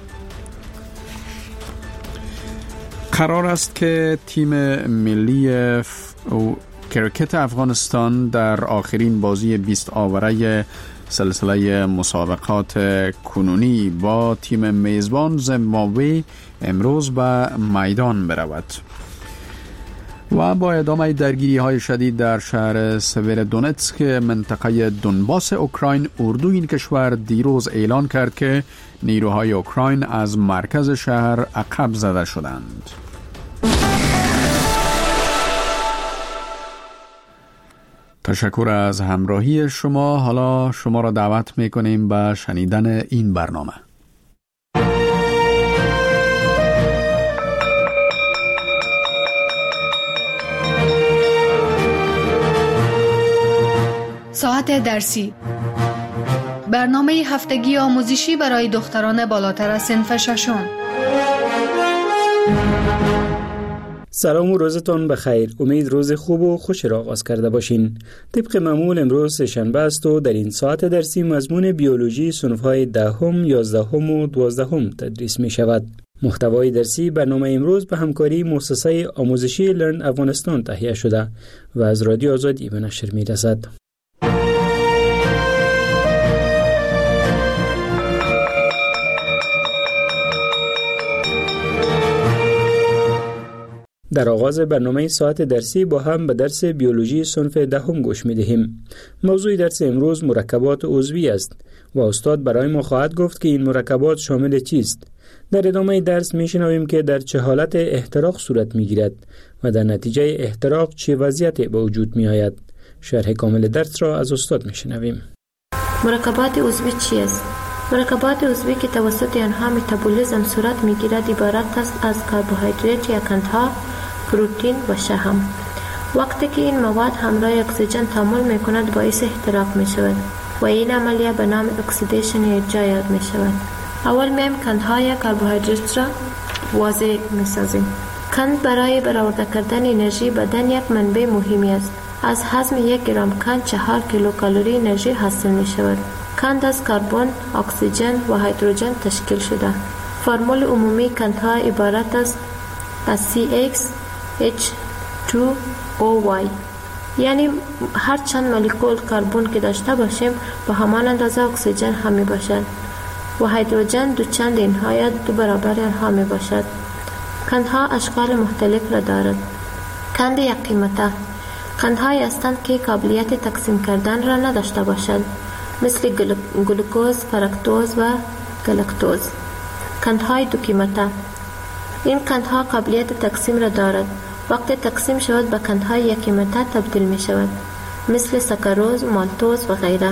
قرار است که تیم ملی ف... کرکت افغانستان در آخرین بازی بیست آوره سلسله مسابقات کنونی با تیم میزبان زیمبابوه امروز به میدان برود. و با ادامه درگیری های شدید در شهر سویرودونتسک منطقه دونباس اوکراین، اردوی این کشور دیروز اعلان کرد که نیروهای اوکراین از مرکز شهر عقب زده شدند. تشکر از همراهی شما. حالا شما را دعوت می‌کنیم به شنیدن این برنامه.
ساعت درسی، برنامه هفتگی آموزشی برای دختران بالاتر از صنف ششم.
سلام و روزتان بخیر. امید روز خوب و خوش را آغاز کرده باشین. طبق معمول امروز سه‌شنبه است و در این ساعت درسی مضمون بیولوژی صنف‌های دهم، یازدهم و دوازدهم تدریس می شود. محتوای درسی برنامه امروز به همکاری مؤسسه آموزشی لرن افغانستان تهیه شده و از رادیو آزادی به نشر می رسد. در آغاز برنامه ساعت درسی با هم به درس بیولوژی صنف دهم گوش می دهیم. موضوع درس امروز مرکبات عضوی است و استاد برای ما خواهد گفت که این مرکبات شامل چیست. در ادامه درس می شنویم که در چه حالت احتراق صورت می گیرد و در نتیجه احتراق چه وضعیتی به وجود می آید. شرح کامل درس را از استاد می شنویم.
مرکبات عضوی چیست؟ مرکبات عضوی که توسط آنها متابولیسم صورت می گیرد عبارت است از کربوهیدرات یا قندها، پروتئین و شحم. وقتی که این مواد همراه اکسیژن تعامل می کند باعث احتراق می شود و این عملیه به نام اکسیدیشن یا اجرا یاد می شود. اول میم قندها یا کربوهیدرات را واضح می سازیم. قند برای برآورده کردن انرژی بدن یک منبع مهمی است. از هضم یک گرم قند چهار کیلوکالری انرژی حاصل می شود. قند از کربن، اکسیژن و هیدروژن تشکیل شده. فرمول عمومی قندها عبارت است از سی ایکس اچ دو او وای، یعنی هر چند مولکول کربن که داشته باشیم به همان اندازه اکسیژن هم می باشد و هیدروژن دو چند اینها یا دو برابر آنها می باشد. قندها اشکال مختلف را دارد. قند یک قیمته قندهایی هستند که قابلیت تقسیم کردن را نداشته باشند، مثل گلوکوز، فرکتوز و گلاکتوز. قندهای دو قیمته این قندها قابلیت تقسیم را دارد. وقتی تقسیم شود به قندهای یک قیمته تبدیل می شود، مثل ساکاروز، مالتوز و غیره.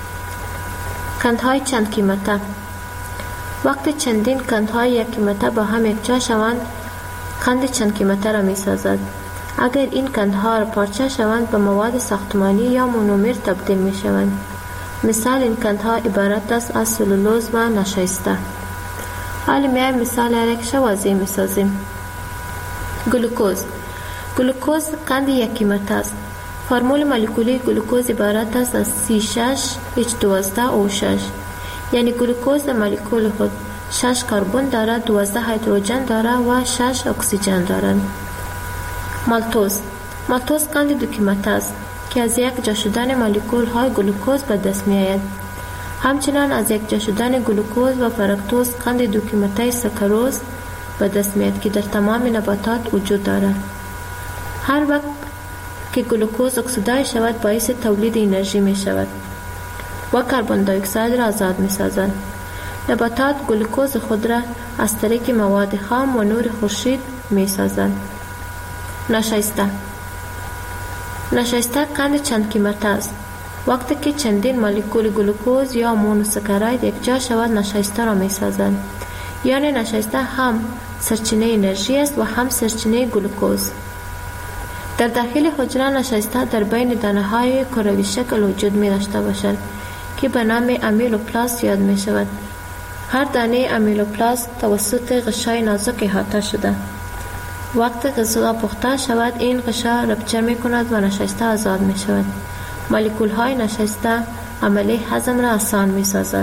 قندهای چند قیمته وقتی چندین قندهای یک قیمته با هم یکجا شوند قند چند قیمته را می سازد. اگر این قندها را پارچه شوند به مواد ساختمانی یا مونومر تبدیل می شوند. مثال این قندها عبارت است از سلولوز و نشایسته. حالا میایم مثال را یک واضح می سازیم. گلوکوز گلوکوز قند یک قیمت است. فرمول مولکولی گلوکوز عبارت است از سی شش اچ دوازده او شش، یعنی گلوکوز در مولکول خود شش کربن دارد، دوازده هیدروژن دارد و شش اکسیژن دارد. مالتوز مالتوز قند دو قیمت است که از یک جا شدن مولکول های گلوکوز به دست می آید. همچنان از یک جا شدن گلوکوز و فرکتوز قند دو قیمته ساکاروز به دست می آید که در تمام نباتات وجود دارد. هر وقت که گلوکوز اکسیدای شود باعث تولید انرژی می شود و کربن دی اکساید را آزاد می سازد. نباتات گلوکوز خود را از طریق مواد خام و نور خورشید می سازند. نشایسته نشایسته قند چند قیمت است. وقتی که چندین مولکول گلوکوز یا مونوساکاراید یک جا شود نشایسته را می سازند. یعنی نشایسته هم سرچینه انرژی است و هم سرچینه گلوکوز. در داخل حجره نشایسته در بین دانه های کروی شکل وجود می داشته باشد که به نام امیلوپلاست یاد می شود. هر دانه امیلوپلاست توسط غشای نازک احاطه شده. وقتی غذا پخته شود این غشا رپچه می کند و نشایسته آزاد می شود. مولکول های نشایسته عملی هضم را آسان می سازد.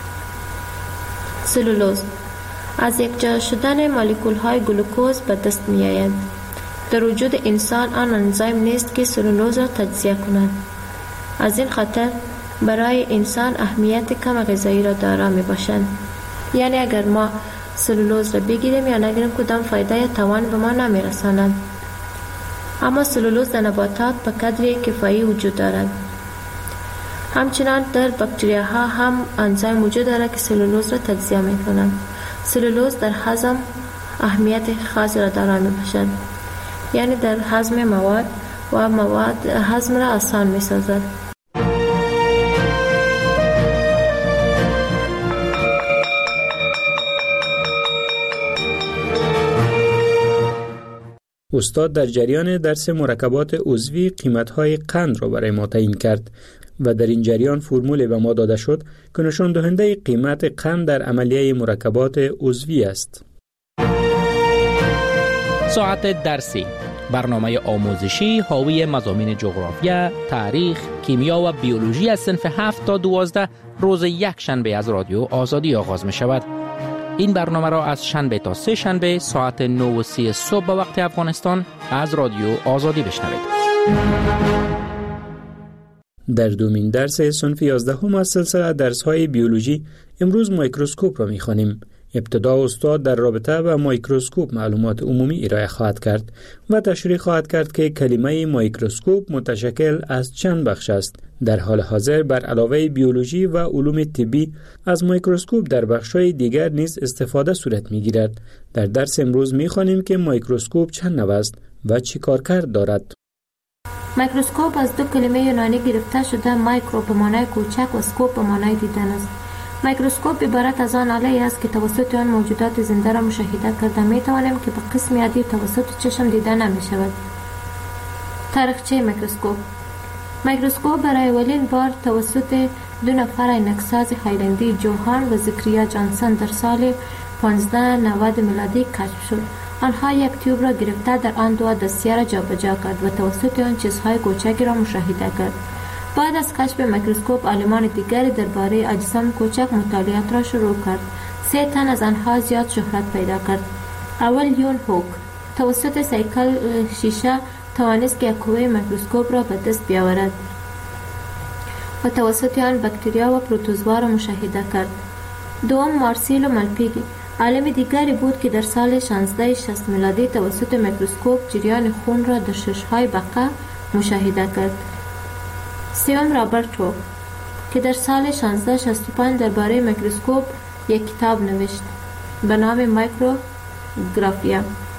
سلولوز از یک جا شدن مولکول های گلوکوز به دست می آید. در وجود انسان آن انزیم نیست که سلولوز را تجزیه کند. از این خاطر برای انسان اهمیت کم غذایی را دارا می باشند. یعنی اگر ما سلولوز را بگیریم یا نگیریم کدام فایده یا توان به ما نمی رساند. اما سلولوز در نباتات به قدری کفایی وجود دارد. همچنان در باکتریاها هم انزیم وجود دارد که سلولوز را تجزیه می کنند. سلولوز در هضم اهمیت خاصی را دارا می باشد. یعنی در هضم مواد و مواد هضم را آسان می سازد.
استاد در جریان درس مرکبات عضوی قیمت‌های قند را برای ما تعیین کرد و در این جریان فرمولی به ما داده شد که نشان دهنده قیمت قند در عملیه مرکبات عضوی است.
ساعت درسی، برنامه آموزشی حاوی مضامین جغرافیا، تاریخ، کیمیا و بیولوژی از صنف هفت تا دوازده روز یک شنبه از رادیو آزادی آغاز می شود. این برنامه را از شنبه تا سه شنبه ساعت نه و سی صبح به وقت افغانستان از رادیو آزادی بشنوید.
در دومین درس صنف یازدهم از سلسله درس‌های بیولوژی امروز میکروسکوپ را می‌خوانیم. ابتدا استاد در رابطه با میکروسکوپ معلومات عمومی ارائه خواهد کرد و تشریح خواهد کرد که کلمه میکروسکوپ متشکل از چند بخش است. در حال حاضر بر علاوه بیولوژی و علوم طبی از میکروسکوپ در بخش‌های دیگر نیز استفاده صورت می‌گیرد. در درس امروز می‌خوانیم که میکروسکوپ چند نوع است و چی کارکرد دارد.
میکروسکوپ از دو کلمه یونانی گرفته شده، مایکرو به معنای کوچک و اسکوپ به معنای دیدن است. میکروسکوپ عبارت از آن آله است که توسط آن موجودات زنده را مشاهده کرده می توانیم که به قسم عادی توسط چشم دیده نمی شود. تاریخچه میکروسکوپ. میکروسکوپ برای اولین بار توسط دو نفر عینکساز هایلندی، جوهان و زکریا جانسن در سال پانزده نود میلادی کشف شد. آنها یک تیوب را گرفته در آن دو دسیه را جابجا کرد و توسط آن چیزهای کوچکی را مشاهده کرد. بعد از کشف میکروسکوپ عالمان دیگری درباره اجسام کوچک مطالعات را شروع کرد. سه تن از آنها زیاد شهرت پیدا کرد. اول یون هوک توسط سیکل شیشه توانست که یک قوه میکروسکوپ را به دست بیاورد و توسط آن باکتریا و پروتوزوا را مشاهده کرد. دوم مارسیلو مالپیگی عالم دیگری بود که در سال شانزده شصت میلادی توسط میکروسکوپ جریان خون را در شش‌های بقا مشاهده کرد. سوم رابرت هوک که در سال شانزده شصت و پنج درباره میکروسکوپ یک کتاب نوشت به نام مایکروگرافیا.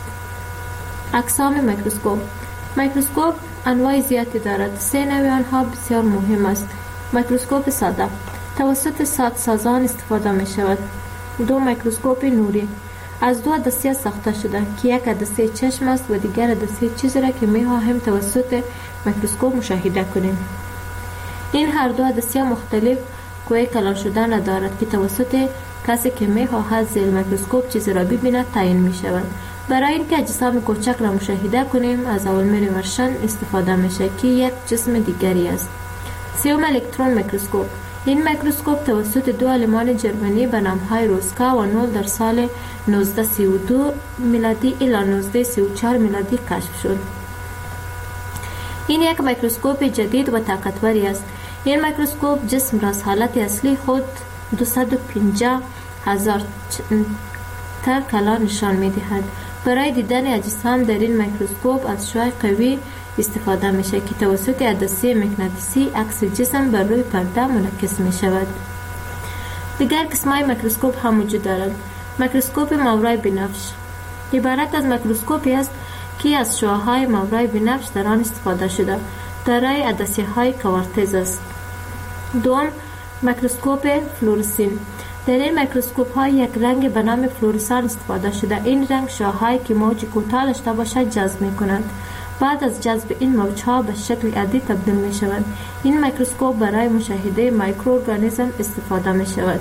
اقسام میکروسکوپ. میکروسکوپ انواع زیادی دارد. سه نوع آنها بسیار مهم است. میکروسکوپ ساده توسط سادسازان استفاده می شود. دو میکروسکوپ نوری از دو دسته ساخته شده که یک دسته چشم است و دیگر دسته چیزی را که می خواهیم توسط میکروسکوپ مشاهده کنیم. این هر دو دسته مختلف قوه کلان شدن دارد که توسط کسی که می خواهد زیر میکروسکوپ چیزی را ببیند تعیین می شود. برای اینکه اجسام کوچک را مشاهده کنیم از اولمیر ورشن استفاده میشه که یک جسم دیگری است. سیوم الکترون میکروسکوپ. این میکروسکوپ توسط دو علمان جرمنی به نامهای روسکا و نول در سال نوزده سی و دو میلادی الی نوزده سی و چهار میلادی کشف شد. این یک میکروسکوپ جدید و طاقتوری است. این میکروسکوپ جسم را از حالت اصلی خود دویست و پنجاه هزار تا کلا نشان می‌دهد. برای دیدن اجسام در این میکروسکوپ از شعاع قوی استفاده میشه که توسط عدسه مغناطیسی عکس جسم بر روی پرده منعکس میشود. دیگر قسم‌های میکروسکوپ هم وجود دارند. میکروسکوپ ماورای بنفش عبارت از میکروسکوپی است که از شعاع‌های ماورای بنفش در آن استفاده شده دارای عدسه‌های کوارتز است. دوم، میکروسکوپ فلورسین. در این میکروسکوپ ها یک رنگ به نام فلورسان استفاده شده. این رنگ شعاع‌هایی که موج کوتاه داشته باشد جذب می‌کنند. بعد از جذب این موج‌ها به شکل عادی تبدیل می‌شوند. این میکروسکوپ برای مشاهده میکروارگانیسم استفاده می‌شود.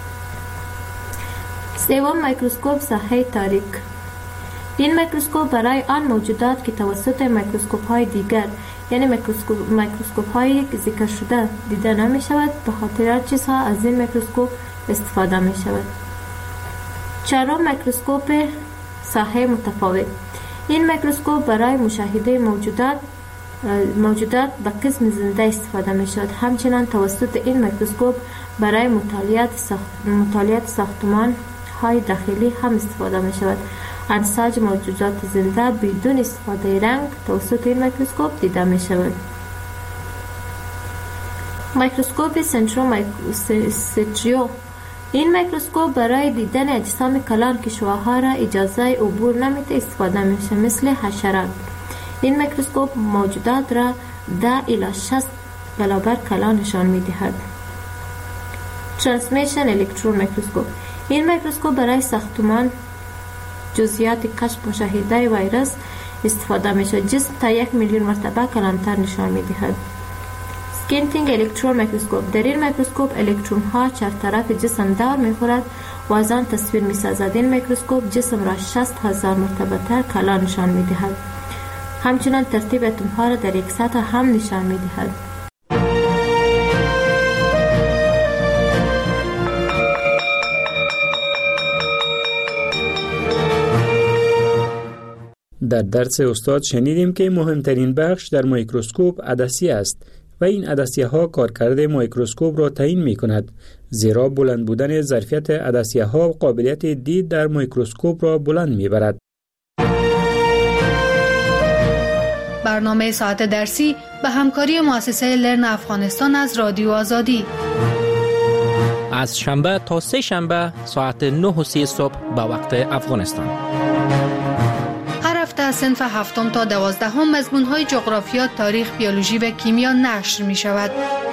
سوم، میکروسکوپ ساحه تاریک. این میکروسکوپ برای آن موجودات که توسط میکروسکوپ‌های دیگر یعنی میکروسکوپ میکروسکوپ‌های ذکر شده دیده نمی‌شود، به خاطر چیزها از این میکروسکوپ استفاده می‌شود. چهارم، میکروسکوپ ساحه متفاوت. این میکروسکوپ برای مشاهده موجودات موجودات به قسم زنده استفاده می‌شود. همچنین توسط این میکروسکوپ برای مطالعات ساخت مطالعات ساختمان های داخلی هم استفاده می‌شود. انساج موجودات زنده بدون استفاده رنگ توسط این میکروسکوپ دیده می‌شود. میکروسکوپ سنترومایکروسکوپ. این میکروسکوپ برای دیدن اجسام کلان که شعاع‌ها را اجازه عبور نمیده استفاده میشه، مثل حشرات. این میکروسکوپ موجودات را ده الی شصت برابر کلان نشان میدهد. ترانسمیشن الکترون میکروسکوپ. این میکروسکوپ برای ساختمان جزئیات کشف مشاهده ویروس استفاده میشه. جسم تا یک میلیون مرتبه کلانتر نشان میدهد. سکینتینگ الکترون میکروسکوپ. در این میکروسکوپ الکترون ها چهار طرف جسم دور میخورد و از آن تصویر میسازد. این میکروسکوپ جسم را شصت هزار مرتبه تر کلان نشان میدهد. همچنان ترتیب اتم ها را در یک سطح هم نشان میدهد.
در درس استاد شنیدیم که مهمترین بخش در میکروسکوپ عدسیه است و این عدسیه ها کارکرد میکروسکوپ را تعیین می کند، زیرا بلند بودن ظرفیت عدسیه ها قابلیت دید در میکروسکوپ را بلند می برد.
برنامه ساعت درسی به همکاری مؤسسه لرن افغانستان از رادیو آزادی
از شنبه تا سه شنبه ساعت نه و سی صبح به وقت افغانستان.
هر هفته از صنف هفتم تا دوازدهم مضمون‌های جغرافیا، تاریخ، بیولوژی و کیمیا نشر می شود.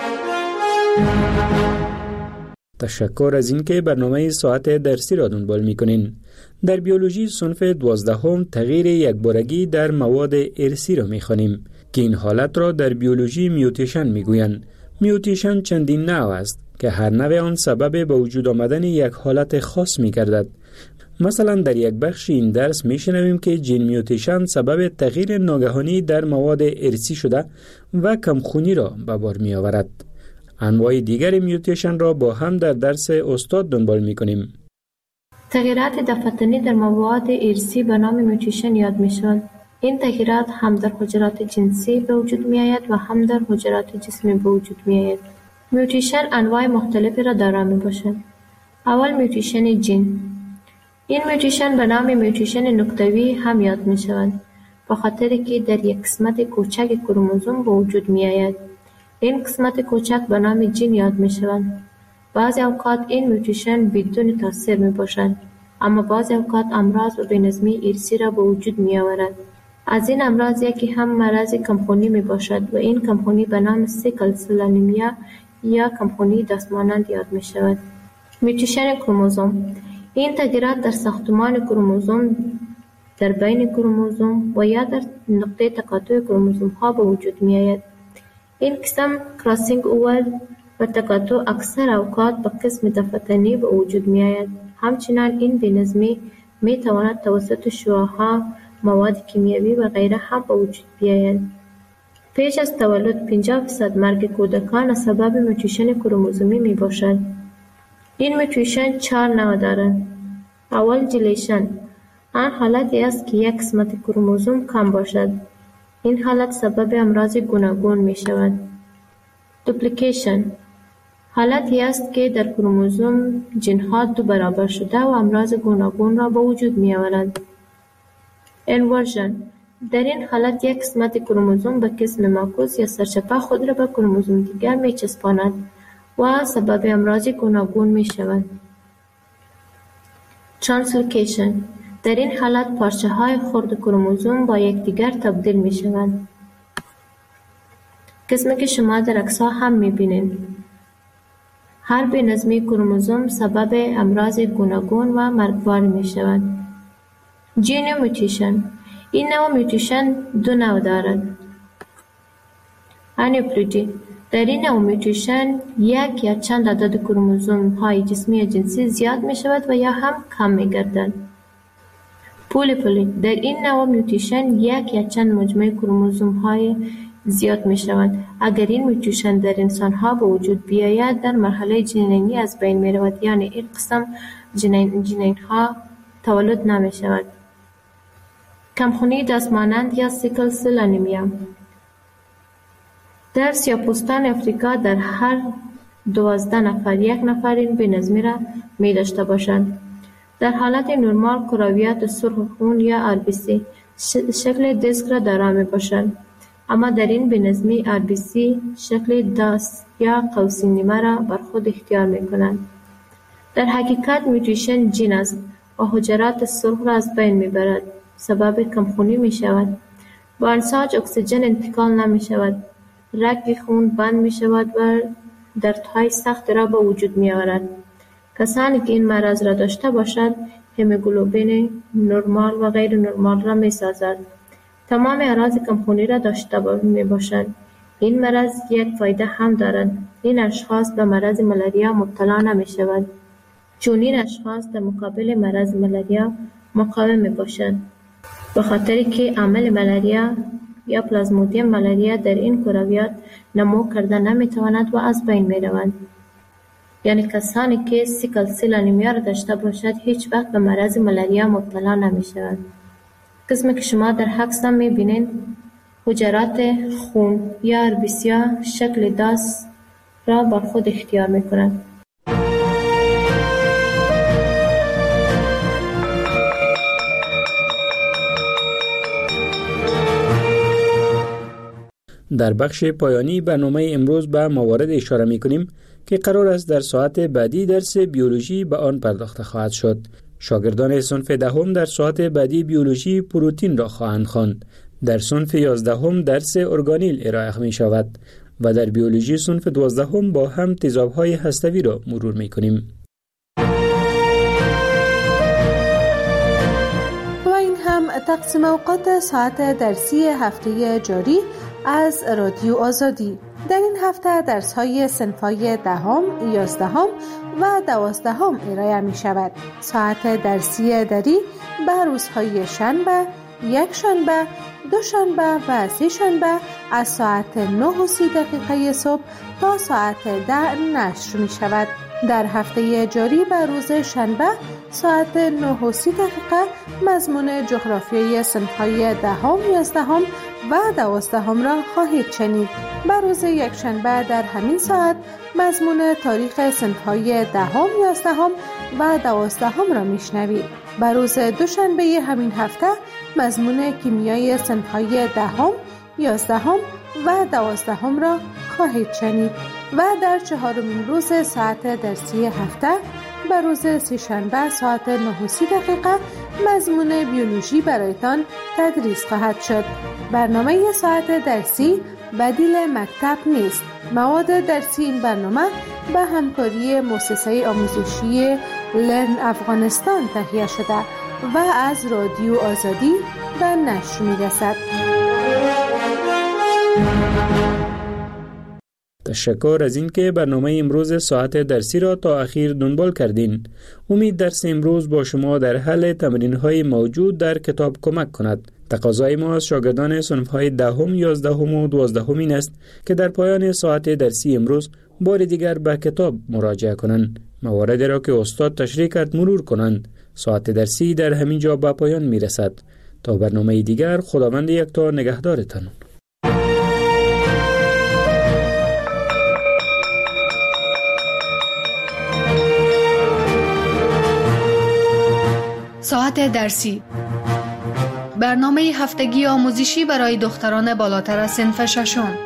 تشکر از اینکه برنامه ساعت درسی را دنبال می‌کنین. در بیولوژی صنف دوازدهم تغییر یکبارگی در مواد ارثی را می‌خوانیم که این حالت را در بیولوژی میوتیشن می‌گویند. میوتیشن چندین نوع است که هر نوع آن سبب به وجود آمدن یک حالت خاص می‌گردد. مثلا در یک بخش این درس می‌شنویم که جین میوتیشن سبب تغییر ناگهانی در مواد ارثی شده و کمخونی را به بار می‌آورد. انواع دیگر میوتیشن را با هم در درس استاد دنبال می‌کنیم.
تغییرات دفعتنی در مواد ارثی به نام میوتیشن یاد می‌شوند. این تغییرات هم در حجرات جنسی به وجود می‌آید و هم در حجرات جسمی به وجود می‌آید. میوتیشن انواع مختلفی را دارا می‌باشد. اول میوتیشن جین. این میوتیشن به نام میوتیشن نقطه‌ای هم یاد می‌شوند، به خاطر که در یک قسمت کوچک کروموزوم به وجود می‌آید. این قسمت کوچک به نام جین یاد می‌شوند. بعضی اوقات این میوتیشن بدون تاثیر میباشند، اما بعضی اوقات امراض و بی‌نظمی ارثی را به وجود میآورد. از این امراض یکی هم مرض کمخونی میباشد و این کمخونی به نام سیکل سل انیمیا یا کمخونی دستمانند یاد میشود. میوتیشن کروموزوم. این تغییرات در ساختمان کروموزوم، در بین کروموزوم و یا در نقطه تقاطع کروموزوم ها به وجود میآید. این قسم کراسینگ اوور و تقاطع اکثر اوقات به قسم دفعتنی به وجود می آید. همچنان این بی‌نظمی می تواند توسط شعاع‌ها، مواد کیمیایی و غیره هم به وجود بیاید. پیش از تولد پنجاه درصد مرگ کودکان سبب میوتیشن کروموزومی می باشد. این میوتیشن چهار نوع دارد. اول جلیشن، آن حالتی است که یک قسمت کروموزوم کم باشد. این حالت سبب امراض گوناگون می شود. دوپلیکیشن، حالتی است که در کروموزوم ژن‌ها دو برابر شده و امراض گوناگون را به وجود می آورد. انورژن، در این حالت یک قسمت کروموزوم به قسم معکوس یا سرچپه خود را به کروموزوم دیگر می چسباند و سبب امراض گوناگون می شود. ترانسلوکیشن، در این حالت پارچه های خرد کروموزوم با یکدیگر تبدیل می شوند. قسمی که شما در عکس‌ها هم می بینید. هر بی‌نظمی کروموزوم سبب امراض گوناگون و مرگبار می شود. ژن میوتیشن، این نوع میوتیشن دو نوع دارد. انیپلویدی، در این نوع میوتیشن یک یا چند عدد کروموزوم های جسمی یا جنسی زیاد می شود و یا هم کم می گردند. پولیپلی، در این نوع میوتیشن یک یا چند مجموعه کروموزوم های زیاد می شوند. اگر این میوتیشن در انسان ها به وجود بیاید در مرحله جنینی از بین می رود، یعنی این قسم جنین, جنین ها تولد نمی شود. کمخونی دستمانند یا سیکل سل انیمیا، در سیاه‌پوستان افریقا در هر دوازده نفر یک نفر این بی‌نظمی را می داشته باشند. در حالت نرمال کرویات سرخ خون یا آر بی سی شکل دیسک را دارا می باشند، اما در این بی‌نظمی آر بی سی شکل داس یا قوسی نیمه را بر خود اختیار می کنند. در حقیقت میوتیشن ژن است و حجرات سرخ را از بین می برد، سبب کمخونی می شود. با انساج اکسیژن انتقال نمی شود، رگ خون بند می شود و دردهای سخت را به وجود می آورد. کسانی که این مرض را داشته باشند هموگلوبین نرمال و غیر نرمال را می سازد. تمام اعراض کمخونی را داشته می باشند. این مرض یک فایده هم دارد. این اشخاص به مرض ملاریا مبتلا نمی شوند، چون این اشخاص در مقابل مرض ملاریا مقاوم می باشند، به خاطری که عامل ملاریا یا پلازمودیم ملاریا در این کرویات نمو کرده نمی تواند و از بین می روند. یعنی کسانی که سیکل سل انیمیا را داشته باشد هیچ وقت به مرض ملاریا مبتلا نمی شوند. قسمی که شما در عکس می بینید حجرات خون یا آر بی سی ها شکل داس را بر خود اختیار می کنند.
در بخش پایانی برنامه امروز به موارد اشاره می کنیم که قرار است در ساعت بعدی درس بیولوژی به آن پرداخته خواهد شد. شاگردان صنف دهم در ساعت بعدی بیولوژی پروتین را خواهند خواند. در صنف یازدهم درس ارگانیل ارائه می شود و در بیولوژی صنف دوازدهم با هم تیزاب‌های هسته‌ای را مرور می کنیم.
و این هم تقسیم اوقات ساعت درسی هفته جاری از رادیو آزادی. در این هفته درس‌های صنف‌های دهم، یازدهم و دوازدهم ارائه می شود. ساعت درسی دری به روزهای شنبه، یک شنبه، دو شنبه و سه شنبه از ساعت نه و سی دقیقه صبح تا ساعت ده نشر می شود. در هفته جاری به روز شنبه ساعت نه و سی دقیقه مضمون جغرافیای صنف‌های دهم، یازدهم و دوازدهم را خواهید شنید. به روز یک شنبه در همین ساعت مضمون تاریخ صنف‌های دهم، یازدهم و دوازدهم را میشنوید. به روز دوشنبه همین هفته مضمون کیمیای صنف‌های دهم، یازدهم و دوازدهم را خواهید شنید و در چهارمین روز ساعت درسی هفته به روز سه‌شنبه ساعت نه و سی دقیقه مضمون بیولوژی برایتان تدریس خواهد شد. برنامه ساعت درسی بدیل مکتب نیست. مواد درسی این برنامه به همکاری مؤسسه آموزشی لرن افغانستان تهیه شده و از رادیو آزادی به نشر می‌رسد.
تشکر از اینکه برنامه امروز ساعت درسی را تا اخیر دنبال کردین. امید درس امروز با شما در حل تمرین‌های موجود در کتاب کمک کند. تقاضای ما از شاگردان صنف‌های دهم، یازدهم و دوازدهم این است که در پایان ساعت درسی امروز بار دیگر به کتاب مراجعه کنند. مواردی را که استاد تشریح کرد مرور کنند. ساعت درسی در همین جا به پایان میرسد. تا برنامه دیگر، خداوند یکتا نگهدارتان.
ساعت درسی، برنامه هفتگی آموزشی برای دختران بالاتر از صنف ششم.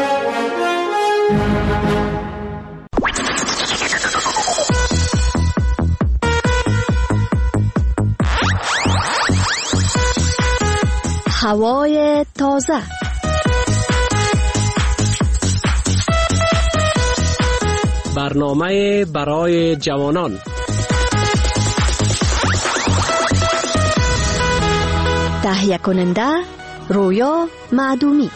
هوای تازه،
برنامه برای جوانان،
تهیه کننده رویا معدومی.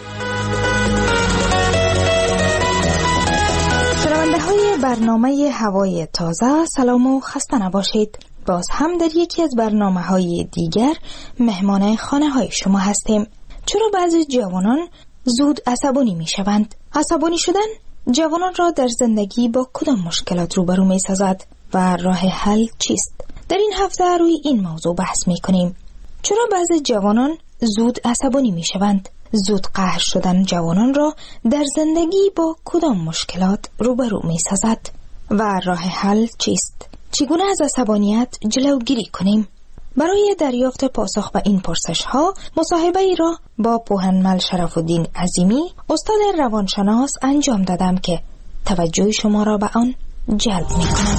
شنونده های برنامه هوای تازه، سلام و خسته نباشید. باز هم در یکی از برنامه های دیگر مهمان خانه های شما هستیم. چرا بعضی جوانان زود عصبانی می شوند؟ عصبانی شدن جوانان را در زندگی با کدام مشکلات روبرو می سازد و راه حل چیست؟ در این هفته روی این موضوع بحث می کنیم. چرا بعضی جوانان زود عصبانی می شوند؟ زود قهر شدن جوانان را در زندگی با کدام مشکلات روبرو می سازد و راه حل چیست؟ چگونه از عصبانیت جلوگیری کنیم؟ برای دریافت پاسخ به این پرسش ها مصاحبه ای را با پوهنمل شرف‌الدین عظیمی، استاد روانشناس انجام دادم که توجه شما را به آن جلب می کنم.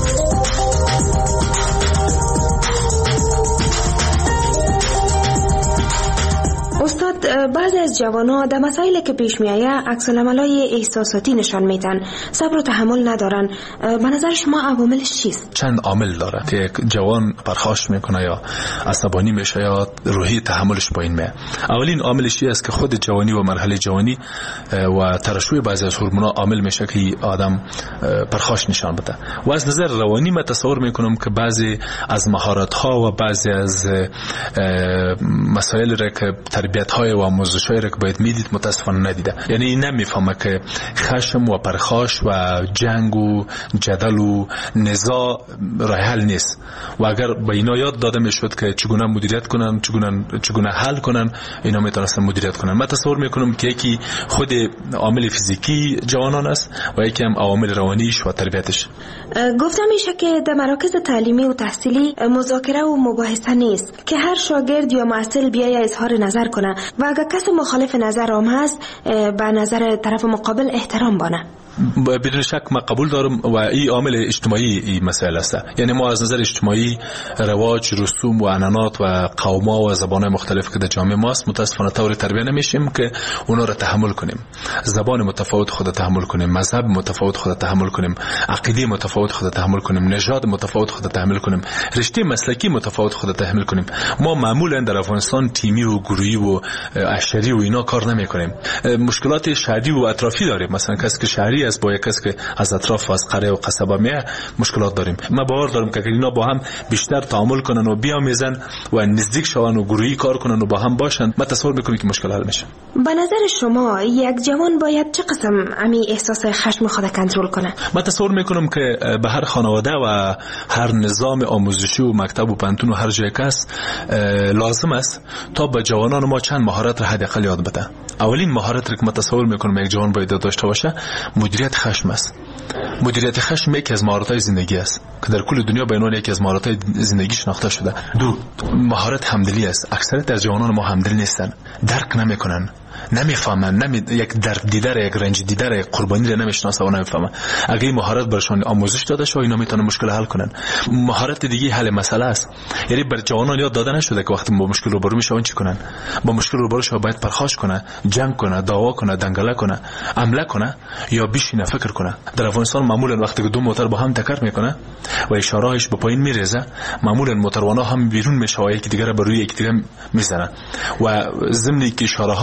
استاد، بعضی از جوان‌ها در مسائلی که پیش می‌آید عکس‌العمل‌های احساساتی نشان میدن، صبر و تحمل ندارن. به نظر شما عواملش چیست؟
چند عامل داره که یک جوان پرخاش میکنه یا عصبانی میشه یا روحی تحملش پایین میاد. اولین عاملش است که خود جوانی و مرحله جوانی و ترشح بعضی از هورمون‌ها عامل میشه که آدم پرخاش نشان بده. و از نظر روانی من تصور میکنم که بعضی از مهارت‌ها و بعضی از مسائل را که تربیت‌های و آموزش‌هایی را که باید میدید متاسفانه ندیده. یعنی نمیفهمه که خشم و پرخاش و جنگ و جدل و نزاع راه حل نیست. و اگر به اینا یاد داده میشد که چگونه مدیریت کنن، چگونه چگونه حل کنن، اینا میتونستن مدیریت کنن. من تصور میکنم که یکی خود عامل فیزیکی جوانان است و یکی هم عوامل روانیش و تربیتش.
گفتم میشه که در مراکز تعلیمی و تحصیلی مذاکره و مباحثه نیست که هر شاگرد یا محصل بیای اظهار نظر کنه و اگر کسی مخالف نظر هم هست به نظر طرف مقابل احترام بانه.
بدون شک من قبول دارم و این عامل اجتماعی این مسئله است. یعنی ما از نظر اجتماعی رواج، رسوم و عنعنات و قوم‌ها و زبان‌های مختلف که در جامعه ماست متأسفانه طور تربیت نمیشیم که اونا را تحمل کنیم. زبان متفاوت خود تحمل کنیم، مذهب متفاوت خود تحمل کنیم، عقیده متفاوت خود تحمل کنیم، نژاد متفاوت خود تحمل کنیم، رشته مسلکی متفاوت خود تحمل کنیم. ما معمولا در افغانستان تیمی و گروهی و عشری و اینا کار نمی‌کنیم. مشکلات شهری و اطرافی داریم. مثلا کسی که شهری است با یک کسی که از اطراف و از قریه و قصبه میه مشکلات داریم. من باور دارم که اگر اینا با هم بیشتر تعامل کنن و بیامیزن و نزدیک شون و گروهی کار کنن و با هم باشن، من تصور میکنم که مشکل حل میشه.
به نظر شما یک جوان باید چه قسم امی احساس خشم خود کنترل کنه؟
من تصور میکنم که به هر خانواده و هر نظام آموزشی و مکتب و پانتون و هر جای کس لازم است تا به جوانان ما چند مهارت را حداقل یاد بده. اولین مهارت که من تصور میکنم یک جوان باید داشته باشه مدیریت خشم است. مدیریت خشم یکی از مهارت‌های زندگی است که در کل دنیا به عنوان یکی از مهارت‌های زندگی شناخته شده. دو، مهارت همدلی است. اکثریت از جوانان ما همدل نیستن، درک نمی‌کنن، نمیفهمن، نمی یک درد دیدار، یک رنج دیدار، یک قربانی را نمیشناسن و نمیفهمن. اگه این مهارت برشان آموزش داده شه اینا میتونن مشکل حل کنن. مهارت دیگه حل مسئله است. یعنی بر جوانان یاد داده نشده که وقتی با مشکل روبرو میشن چی کنن. با مشکل روبرو شو باید پرخاش کنه، جنگ کنه، دعوا کنه، دنگله کنه، عمله کنه یا بشینه فکر کنه. در افغانستان معمولا وقتی که دو موتور با هم تکر میکنه و اشاره‌اش به پایین میریزه، معمولا موتوروانا هم بیرون میشه و یکی دیگه رو بر روی یکی دیگه میزنن و ضمن که اشاره ها مشکل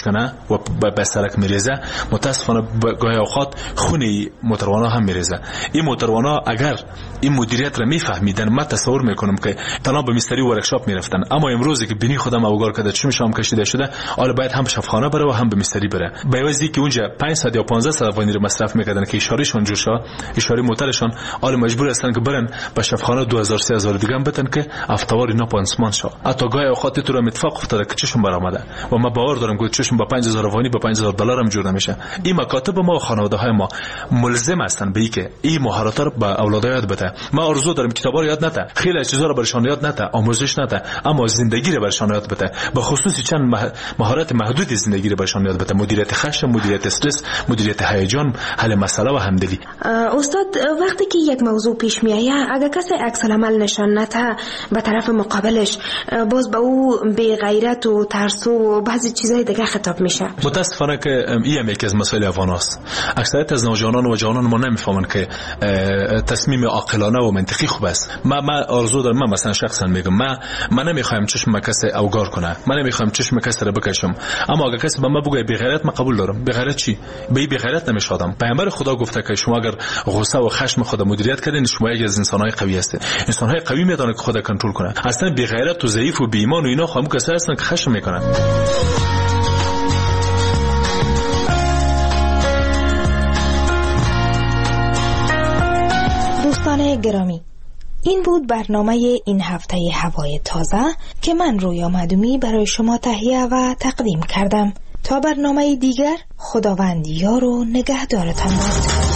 میشکنه و به سرک میریزه، متاسفانه گاهی اوقات خون موتروانا هم میریزه. این موتروانا اگر این مدیریت را میفهمیدن، من تصور میکنم که تنها به مستری ورکشاپ میرفتن. اما امروزی که بینی خودم اوگار کرده چون شام کشیده شده، حالا باید هم شفاخانه بره و هم به مستری بره. به عوضی که اونجا پانصد یا پانزده صد افغانی رو مصرف میکردن که اشارهشون جور شد، اشاره موترشون، حالا مجبور هستن که برن به شفاخانه دو هزار سه هزار دیگه بدن که افتوار اینا پانسمان شد. حتی گاهی اوقات تو رو اتفاق افتاده که چشم برآمده و ما باور دارم که چشم با پنج هزار افغانی با پنج هزار دلار هم جور نمیشه. این مکاتب ما و خانواده های ما ملزم هستن به اینکه این مهارت رو به اولادها یاد بده. ما آرزو دارم کتابا رو یاد نده، خیلی چیزا رو برشان یاد نده، آموزش نده، اما زندگی رو برشان یاد بده. به خصوص چند مهارت محدود زندگی رو برشان یاد بده: مدیریت خشم، مدیریت استرس، مدیریت هیجان، حل مسئله و همدلی.
استاد، وقتی که یک موضوع پیش میایه، اگر کسی عکس العمل نشان نده به طرف مقابلش، باز به او بی غیرت و ترسو و بعضی چیزای دیگه خطاب میشه.
متاسفانه که این هم یکی از مسائل افغاناست. اکثریت از نوجوانان و جوانان ما نمیفهمن که تصمیم عاقلانه و منطقی خوب است. ما ما آرزو دارم، من مثلا شخصا میگم، ما من نمیخوایم چشم کسی اوگار کنه، من نمیخوایم چشم کسی رو بکشم، اما اگر کسی به من بگه بی غیرت، من قبول دارم. بی غیرت چی؟ به بی غیرت نمیشادم. پیامبر خدا گفته که شما اگر غصه و خشم خود مدیریت کردین، شما یک از انسان‌های قوی هستید. انسان‌های قوی میدونن که خود کنترل کنه. اصلا بی غیرت و ضعیف و بی ایمان و اینا خامو کسایی هستن که خشم میکنن.
دوستان گرامی، این بود برنامه این هفته هوای تازه که من رویا معدومی برای شما تهیه و تقدیم کردم. تا برنامه دیگر، خداوند یار و نگهدارتان باد.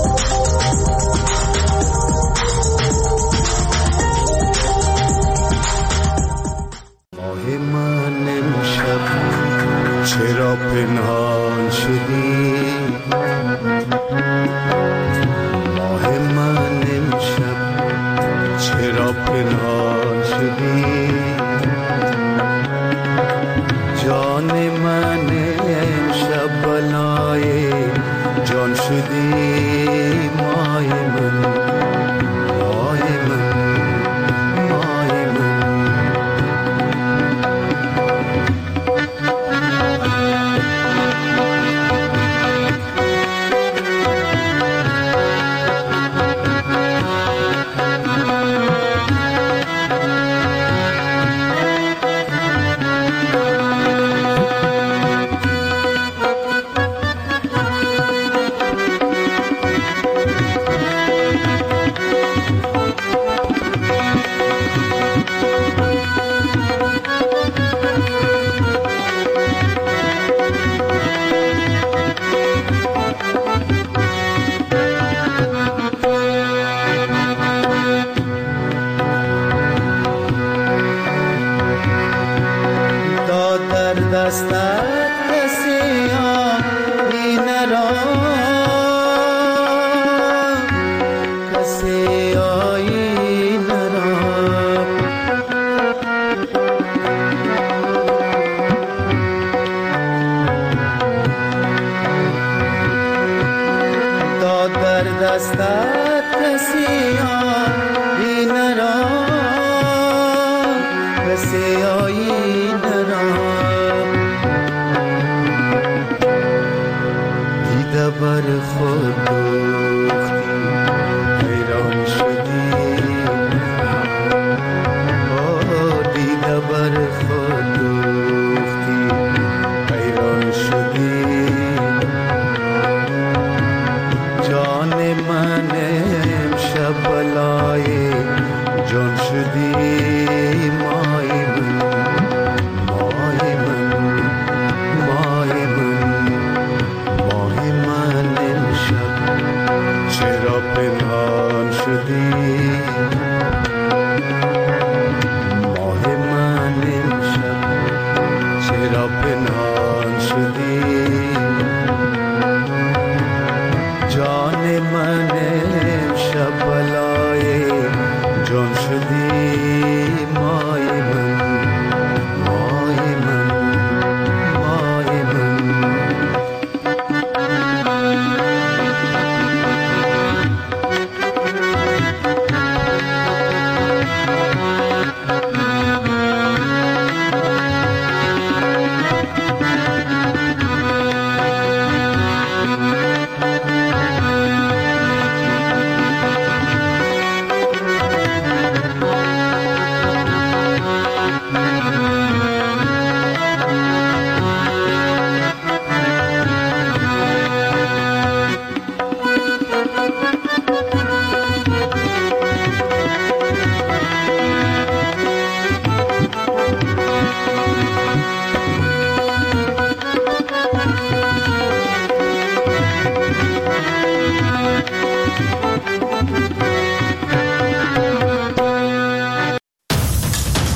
چرا پنهان شدی؟ ماه من امشب چرا پنهان شدی؟ جان من امشب بلای جان شدی. ماه من، ماه من، ماه من. بر خود